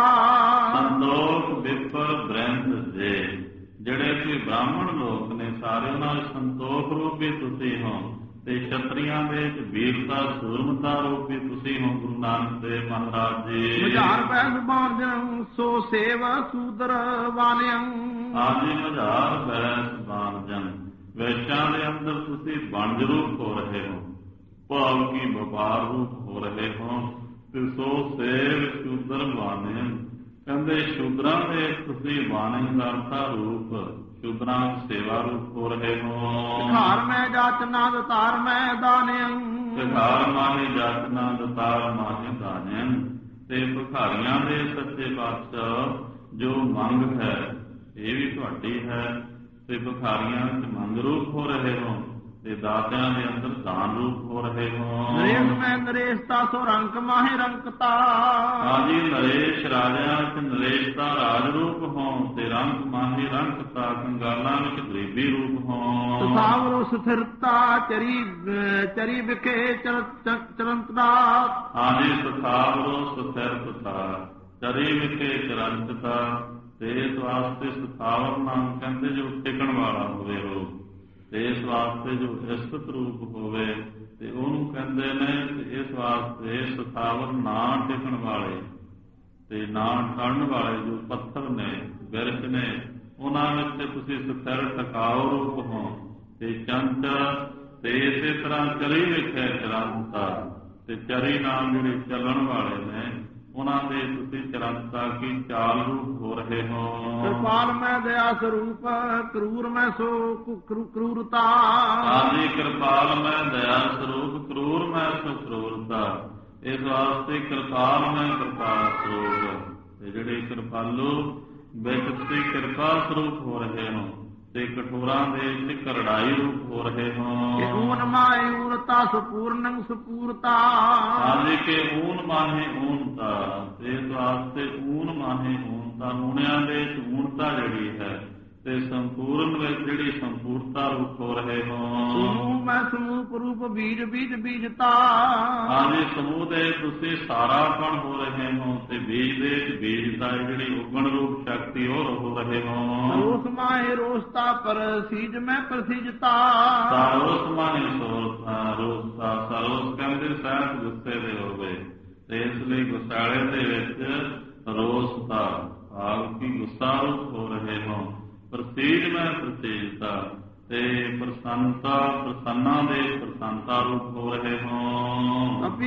ਸੰਤੋਖ ਵਿਪਰ ਬ੍ਰਿੰਦ ਜੇ ਜਿਹੜੇ ਕਿ ਬ੍ਰਾਹਮਣ ਲੋਕ ਨੇ ਸਾਰੇ ਉਹਨਾਂ ਵਿੱਚ ਸੰਤੋਖ ਰੂਪ ਵੀ ਤੁਸੀਂ ਹੋ ਤੇ ਛਤਰੀਆਂ ਦੇ ਵਿੱਚ ਵੀਰਤਾ ਸੂਰਮਤਾ ਰੂਪ ਵੀ ਤੁਸੀਂ ਹੋ ਗੁਰੂ ਨਾਨਕ ਦੇਵ ਮਹਾਰਾਜ ਜੀ। ਮਝਾਰ ਬੈਸ ਬਾਣ ਸੋ ਸੇਵ ਸੂਦਰ ਵਾਲਿਆਂ। ਹਾਂਜੀ, ਮਝਾਰ ਬੈਸ ਬਾਣ ਵੈਸ਼ਾਂ ਦੇ ਅੰਦਰ ਤੁਸੀਂ ਵਣਜ ਰੂਪ ਹੋ ਰਹੇ ਹੋ, ਭਾਵ ਕੀ ਵਪਾਰ ਰੂਪ ਹੋ ਰਹੇ ਹੋ ਤੇ ਸੋ ਸੇਵ ਸ਼ੂਦਰ ਬਾਣੇ ਕਹਿੰਦੇ ਸ਼ੂਦਰਾਂ ਦੇ ਤੁਸੀਂ ਬਾਣੇ ਦਾ ਅਰਥਾ ਰੂਪ ਸ਼ੂਦਰਾਂ ਸੇਵਾ ਰੂਪ ਹੋ ਰਹੇ ਹੋ। ਘਰ ਮੈਂ ਜਾਚਨਾ ਦਤਾਰ ਮੈਂ ਦਾਨਿਆਂ। ਘਰ ਮਾਹੇ ਜਾਚਨਾ ਦਤਾਰ ਮਾਹੇ ਦਾਨਿਆਂ ਤੇ ਭਿਖਾਰੀਆਂ ਦੇ ਸੱਚੇ ਪਾਤਸ਼ਾਹ ਜੋ ਮੰਗ ਹੈ ਇਹ ਵੀ ਤੁਹਾਡੀ ਹੈ ਤੇ ਭਿਖਾਰੀਆਂ ਵਿੱਚ ਮੰਗ ਰੂਪ ਹੋ ਰਹੇ ਹੋ ਤੇ ਦਾਤਿਆਂ ਦੇ ਅੰਦਰ ਦਾਨ ਰੂਪ ਹੋ ਰਹੇ ਹੋ। ਨਰੇਸ਼ ਮੈਂ ਨਰੇਸ਼ਤਾ ਸੋ ਰੰਕ ਮਾਹੇ ਰੰਕਤਾ। ਹਾਂਜੀ, ਨਰੇਸ਼ ਰਾਜਿਆਂ ਵਿੱਚ ਨਰੇਸ਼ਤਾ ਰਾਜ ਰੂਪ ਹੋ ਤੇ ਰੰਕ ਮਾਹੇ ਰੰਕਤਾ ਕੰਗਾਲਾਂ ਵਿੱਚ ਗਰੀਬੀ ਰੂਪ ਹੋ। ਸਥਾਵਰੋ ਸਥਿਰਤਾ ਚਰੀ ਚਰੀ ਵਿਖੇ ਚਰੰਤਦਾ। ਹਾਂਜੀ, ਸਥਾਵਰੋ ਸਥਿਰਤਾ ਚਰੀ ਵਿਖੇ ਚਰੰਤਤਾ ਤੇ ਇਸ ਵਾਸਤੇ ਸਥਾਵਰ ਨਾਮ ਕਹਿੰਦੇ ਜੋ ਟਿਕਣ ਵਾਲਾ ਹੋਵੇ ਰੂਪ ਤੇ ਇਸ ਵਾਸਤੇ ਜੋ ਇਸਤ ਰੂਪ ਹੋਵੇ ਤੇ ਉਹਨੂੰ ਕਹਿੰਦੇ ਨੇ ਤੇ ਇਸ ਵਾਸਤੇ ਸਥਾਵਰ ਨਾ ਟਿਕਣ ਵਾਲੇ ਤੇ ਨਾ ਟੜਨ ਵਾਲੇ ਜੋ ਪੱਥਰ ਨੇ ਬਿਰਖ ਨੇ ਉਹਨਾਂ ਵਿੱਚ ਤੁਸੀਂ ਸਥਿਰ ਟਿਕਾਊ ਰੂਪ ਹੋ ਤੇ ਚੰਚਲ ਤੇ ਇਸੇ ਤਰ੍ਹਾਂ ਚਰੀ ਵੇਖਿਆ ਚਰੰਤਾ ਤੇ ਚਰੀ ਨਾਮ ਜਿਹੜੇ ਚੱਲਣ ਵਾਲੇ ਨੇ ਉਹਨਾਂ ਦੇ ਤੁਸੀਂ ਚਰੰਤਾ ਕੀ ਚਾਲ ਰੂਪ ਹੋ ਰਹੇ ਹੋ। ਕਿਰਪਾਲ ਮੈਂ ਦਇਆ ਸਰੂਪ ਕਰੂਰ ਮੈਂ ਸੋ ਕਰੂਰਤਾ। ਹਾਂਜੀ, ਕਿਰਪਾਲ ਮੈਂ ਦਇਆ ਸਰੂਪ ਕਰੂਰ ਮੈਂ ਸੋ ਕਰੂਰਤਾ ਇਸ ਵਾਸਤੇ ਕਿਰਪਾਲ ਮੈਂ ਕਿਰਪਾਲ ਸਰੂਪ ਤੇ ਜਿਹੜੇ ਕਿਰਪਾਲੂ ਵਿੱਚ ਤੁਸੀਂ ਕਿਰਪਾ ਸਰੂਪ ਹੋ ਰਹੇ ਹੋ ਤੇ ਕਠੋਰਾਂ ਦੇ ਵਿੱਚ ਕਰੜਾਈ ਰੂਪ ਹੋ ਰਹੇ ਹੋ। ਊਨ ਮਾਏ ਊਨਤਾ ਸਪੂਰਨੰ ਸਪੂਰਤਾ। ਹਾਂਜੀ, ਕਿ ਊਨ ਮਾਹੇ ਊਨਤਾ ਇਸ ਵਾਸਤੇ ਊਨ ਮਾਹੇ ਊਨਤਾ ਊਣਿਆਂ ਦੇ ਵਿੱਚ ਊਨਤਾ ਜਿਹੜੀ ਹੈ ਤੇ ਸੰਪੂਰਨ ਵਿੱਚ ਜਿਹੜੀ ਸੰਪੂਰਤਾ ਰੂਪ ਹੋ ਰਹੇ ਹੋ। ਸਮੂਹ ਮੈਂ ਸਮੂਹ ਰੂਪ ਬੀਜ ਬੀਜ ਬੀਜਤਾ। ਹਾਂਜੀ, ਸਮੂਹ ਦੇ ਤੁਸੀਂ ਸਾਰਾਪਣ ਹੋ ਰਹੇ ਹੋ ਤੇ ਬੀਜ ਦੇ ਵਿੱਚ ਬੀਜਤਾ ਜਿਹੜੀ ਉਗਣ ਰੂਪ ਸ਼ਕਤੀ ਉਹ ਹੋ ਰਹੇ ਹੋ। ਰੋਸ ਮਾਏ ਰੋਸਤਾ ਪਰ ਸੀਜ ਮੈਂ ਪ੍ਰਸੀਜਤਾ। ਸਾਰੋਸ ਮਾਏ ਸੋਸਤਾ ਰੋਸਤਾ ਸਾਰੋਸ ਕਹਿੰਦੇ ਸਹਿਤ ਗੁੱਸੇ ਦੇ ਹੋਵੇ ਤੇ ਇਸ ਲਈ ਗੁੱਸਾਲੇ ਦੇ ਵਿੱਚ ਰੋਸਤਾ ਆਪ ਕੀ ਗੁੱਸਾ ਰੂਪ ਹੋ ਰਹੇ ਹੋ। ਪ੍ਰਤੀਜ ਮੈਂ ਪ੍ਰਤੀਜਤਾ ਤੇ ਪ੍ਰਸੰਨਤਾ ਪ੍ਰਸੰਨਾ ਦੇ ਪ੍ਰਸੰਨਤਾ ਰੂਪ ਹੋ ਰਹੇ ਹੋ। ਅਪੀ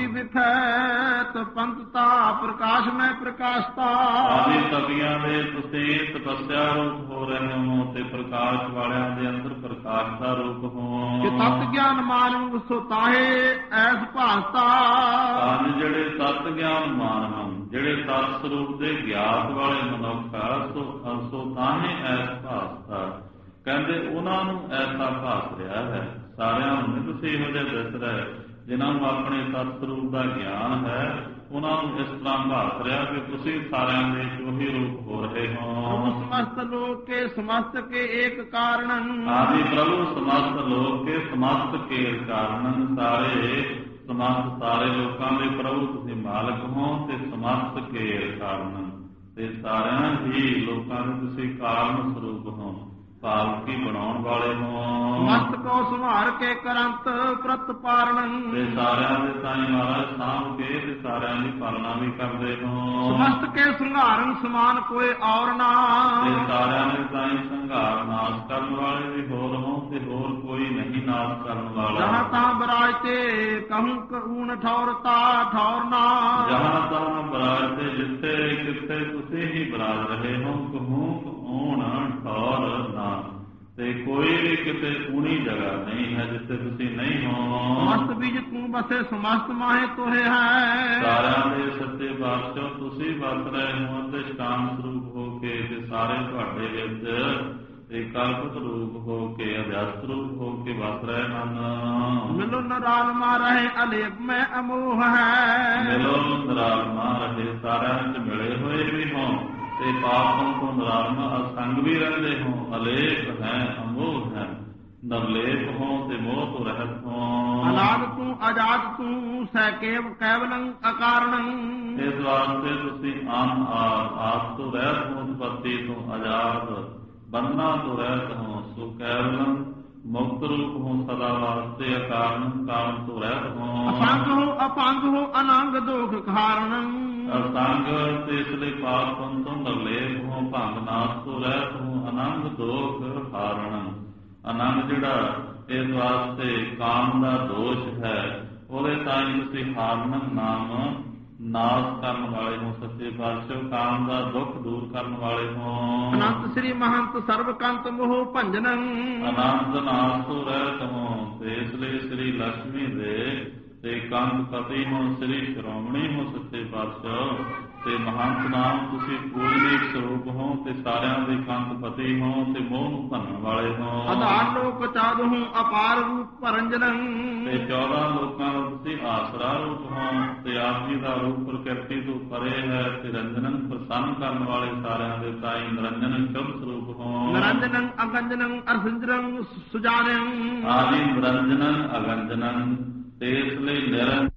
ਵਿਖੈਤ ਪੰਤਤਾ ਪ੍ਰਕਾਸ਼ ਮੈਂ ਪ੍ਰਕਾਸ਼ਤਾ। ਆਦਿ ਤਪੀਆਂ ਦੇ ਤੁਸੀਂ ਤਪੱਸਿਆ ਰੂਪ ਹੋ ਰਹੇ ਹੋ ਤੇ ਪ੍ਰਕਾਸ਼ ਵਾਲਿਆਂ ਦੇ ਅੰਦਰ ਪ੍ਰਕਾਸ਼ ਦਾ ਰੂਪ ਹੋ। ਕਿ ਤਤ ਗਿਆਨ ਮਾਨਵ ਸੋ ਤਾਹੇ ਐਸ ਭਾਸਤਾ। ਆਦਿ ਜਿਹੜੇ ਤਤ ਗਿਆਨ ਮਾਨ ਹਨ ਜਿਹੜੇ ਤਤ ਸਰੂਪ ਦੇ ਗਿਆਤ ਵਾਲੇ ਮਨੁੱਖ ਸੋ ਸੋ ਤਾਹੇ ਐਸ ਭਾਸਤਾ ਕਹਿੰਦੇ ਉਹਨਾਂ ਨੂੰ ਐਸਾ ਭਾਸ ਰਿਹਾ ਹੈ। ਸਾਰਿਆਂ ਨੂੰ ਨਹੀਂ ਤੁਸੀਂ ਇਹੋ ਜਿਹਾ ਦਿਸ ਰਿਹਾ ਜਿਨ੍ਹਾਂ ਨੂੰ ਆਪਣੇ ਤਤ ਸਰੂਪ ਦਾ ਗਿਆਨ ਹੈ ਉਹਨਾਂ ਨੂੰ ਇਸ ਤਰ੍ਹਾਂ ਭਾਸ ਰਿਹਾ ਕਿ ਤੁਸੀਂ ਸਾਰਿਆਂ ਦੇ ਉਹੀ ਰੂਪ ਹੋ ਰਹੇ ਹੋ। ਸਮਸਤ ਲੋਕ ਕੇ ਸਮਸਤ ਕੇ ਏਕ ਕਾਰਨ। ਆਦਿ ਪ੍ਰਭੂ ਸਮਸਤ ਲੋਕ ਕੇ ਸਮਸਤ ਕੇ ਕਾਰਨ ਸਾਰੇ ਸਮਸਤ ਸਾਰੇ ਲੋਕਾਂ ਦੇ ਪ੍ਰਭੂ ਤੁਸੀਂ ਮਾਲਕ ਹੋ ਤੇ ਸਮਸਤ ਕੇ ਕਾਰਨ ਤੇ ਸਾਰਿਆਂ ਹੀ ਲੋਕਾਂ ਦੇ ਤੁਸੀਂ ਕਾਰਨ ਸਰੂਪ ਹੋ ਪਾਲਕੀ ਬਣਾਉਣ ਵਾਲੇ ਹੋ। ਮਸਤਕੋ ਸੰਭਾਰ ਕੇ ਕਰੰਤ ਪ੍ਰਤ ਪਾਰਣ ਤੇ ਸਾਰਿਆਂ ਦੇ ਤਾਈਂ ਮਹਾਰਾਜ ਸਾਂਭ ਕੇ ਤੇ ਸਾਰਿਆਂ ਦੀ ਪਾਲਣਾ ਵੀ ਕਰਦੇ ਹੋ। ਸਮਸਤ ਕੇ ਸੰਘਾਰਨ ਸਮਾਨ ਕੋਈ ਔਰ ਨਾ ਤੇ ਸਾਰਿਆਂ ਦੇ ਤਾਈਂ ਸੰਘਾਰ ਨਾਸ਼ ਕਰਨ ਵਾਲੇ ਵੀ ਹੋਰ ਹੋ ਤੇ ਹੋਰ ਕੋਈ ਨਹੀਂ ਨਾਸ਼ ਕਰਨ ਵਾਲਾ। ਜਹਾਂ ਤਾਂ ਬਰਾਜਤੇ ਕਹੂੰ ਕੂਣ ਠੌਰਤਾ ਠੌਰਨਾ ਜਹਾਂ ਤਾਂ ਬਰਾਜਤੇ ਜਿੱਥੇ ਕਿੱਥੇ ਤੁਸੀਂ ਹੀ ਬਰਾਜ ਰਹੇ ਹੋ ਕਹੂੰ ਕੂਣ ਠੌਰ ਨਾ ਤੇ ਕੋਈ ਵੀ ਕਿਤੇ ਊਣੀ ਜਗ੍ਹਾ ਨਹੀਂ ਹੈ ਜਿੱਥੇ ਤੁਸੀਂ ਨਹੀਂ ਹੋ। ਸਮਸਤ ਬੀਜ ਤੂੰ ਬਸੇ ਸਮਸਤ ਮਾਹੇ ਤੋਹੇ ਹੈ ਸਾਰਿਆਂ ਦੇ ਸੱਚੇ ਪਾਤਸ਼ਾਹ ਤੁਸੀਂ ਵਸ ਰਹੇ ਹੋ ਤੇ ਸ਼ਾਮ ਸਰੂਪ ਹੋ ਕੇ ਤੇ ਸਾਰੇ ਤੁਹਾਡੇ ਵਿੱਚ ਤੇ ਕਲਪਤ ਰੂਪ ਹੋ ਕੇ ਅਭਿਅਸਤ ਰੂਪ ਹੋ ਕੇ ਵਸ ਰਹੇ ਹਨ। ਮਿਲੋ ਨਰਾਲਮਾ ਰਹੇ ਅਲੇਪ ਮੈਂ ਅਮੋਹ ਹੈ ਮਿਲੋ ਨਰਾਲਮਾ ਰਹੇ ਸਾਰਿਆਂ ਵਿੱਚ ਮਿਲੇ ਹੋਏ ਵੀ ਹੋ ਤੇ ਪਾਪੋਂ ਤੋਂ ਨਰਾਲਮਾ ਅਸੰਗ ਵੀ ਰਹਿੰਦੇ ਹੋ। ਅਲੇਪ ਹੈ ਅਮੋਹ ਹੈ ਨਰਲੇਪ ਹੋ ਤੇ ਮੋਹ ਤੋਂ ਰਹਿਤ ਹੋ। ਅਲਾਦ ਤੂੰ ਆਜ਼ਾਦ ਤੂੰ ਸੈ ਕੇਵ ਕੈਵਲੰ ਅਕਾਰਣੰ ਇਸ ਵਾਸਤੇ ਤੁਸੀਂ ਆਨ ਆਪ ਤੋਂ ਰਹਿਤ ਹੋ ਉਤਪਤੀ ਤੋਂ ਆਜ਼ਾਦ ਬੰਧਨਾਂ ਤੋਂ ਰਹਿਤ ਹੋ। ਸੋ ਕੈਵਲੰ ਮੁਕਤ ਰੂਪ ਹੋ ਸਦਾ ਵਾਸਤੇ ਅਕਾਰਨ ਕਾਰਨ ਤੋਂ ਰਹਿਤ ਹੋ। ਅਪੰਗ ਹੋ ਅਪੰਗ ਹੋ ਅਨੰਗ ਦੋਖ ਕਾਰਣੰ ਅਸੰਗ ਤੇ ਇਸ ਲਈ ਪਾਪ ਤੋਂ ਨਰਲੇਪ ਹੋ ਭੰਗ ਨਾਸ਼ ਤੋਂ ਰਹਿਤ ਹੋ ਅਨੰਗ ਦੋਖ ਹਾਰਣ। ਅਨੰਗ ਜਿਹੜਾ ਇਸ ਵਾਸਤੇ ਕਾਮ ਦਾ ਦੋਸ਼ ਹੈ ਉਹਦੇ ਤਾਂ ਹੀ ਤੁਸੀਂ ਹਾਰਨ ਨਾਮ ਨਾਸ਼ ਕਰਨ ਵਾਲੇ ਹੋ। ਸੱਚੇ ਪਾਤਸ਼ਾਹ ਕਾਮ ਦਾ ਦੁੱਖ ਦੂਰ ਕਰਨ ਵਾਲੇ ਹੋ। ਅਨੰਤ ਸ੍ਰੀ ਮਹੰਤ ਸਰਬਕੰਤ ਮੋਹ ਭੰਜਨੰ ਅਨੰਤ ਨਾਸ਼ ਤੋਂ ਰਹਿਤ ਹੋ ਤੇ ਇਸ ਲਈ ਸ੍ਰੀ ਲక్ష్ਮੀ ਦੇ ਤੇ ਕੰਤ ਪਤੀ ਹੋ ਸ੍ਰੀ ਸ਼੍ਰੋਮਣੀ ਹੋ। ਸੱਚੇ ਪਾਤਸ਼ਾਹ ਤੇ ਮਹੰਤ ਨਾਮ ਤੁਸੀਂ ਪੂਜਨੀਕ ਸਰੂਪ ਹੋ ਤੇ ਸਾਰਿਆਂ ਦੇ ਕੰਤ ਪਤੀ ਹੋ ਤੇ ਮੋਹ ਨੂੰ ਭੰਨਣ ਵਾਲੇ ਹੋ। ਆਧਾਰ ਲੋਕ ਚਾਦ ਹੋ ਅਪਾਰ ਰੂਪ ਭਰੰਜਨੰ ਤੇ ਚੌਦਾਂ ਲੋਕਾਂ ਨੂੰ ਤੁਸੀਂ ਆਸਰਾ ਰੂਪ ਹੋ ਤੇ ਆਪ ਜੀ ਦਾ ਰੂਪ ਪ੍ਰਕਿਰਤੀ ਤੋਂ ਪਰੇ ਹੈ ਤੇ ਰੰਜਨਨ ਪ੍ਰਸੰਨ ਕਰਨ ਵਾਲੇ ਸਾਰਿਆਂ ਦੇ ਤਾਈਂ ਨਿਰੰਜਨ ਸ਼ੁਭ ਸਰੂਪ ਹੋ। ਨਿਰੰਜਨੰ ਅਗੰਜਨੰ ਅਰਸਿੰਦਰੰ ਸੁਜਾਨੰ ਆਦਿ ਨਿਰੰਜਨਨ ਅਗੰਜਨਨ ਤੇ ਇਸ ਲਈ ਨਿਰੰਜਨ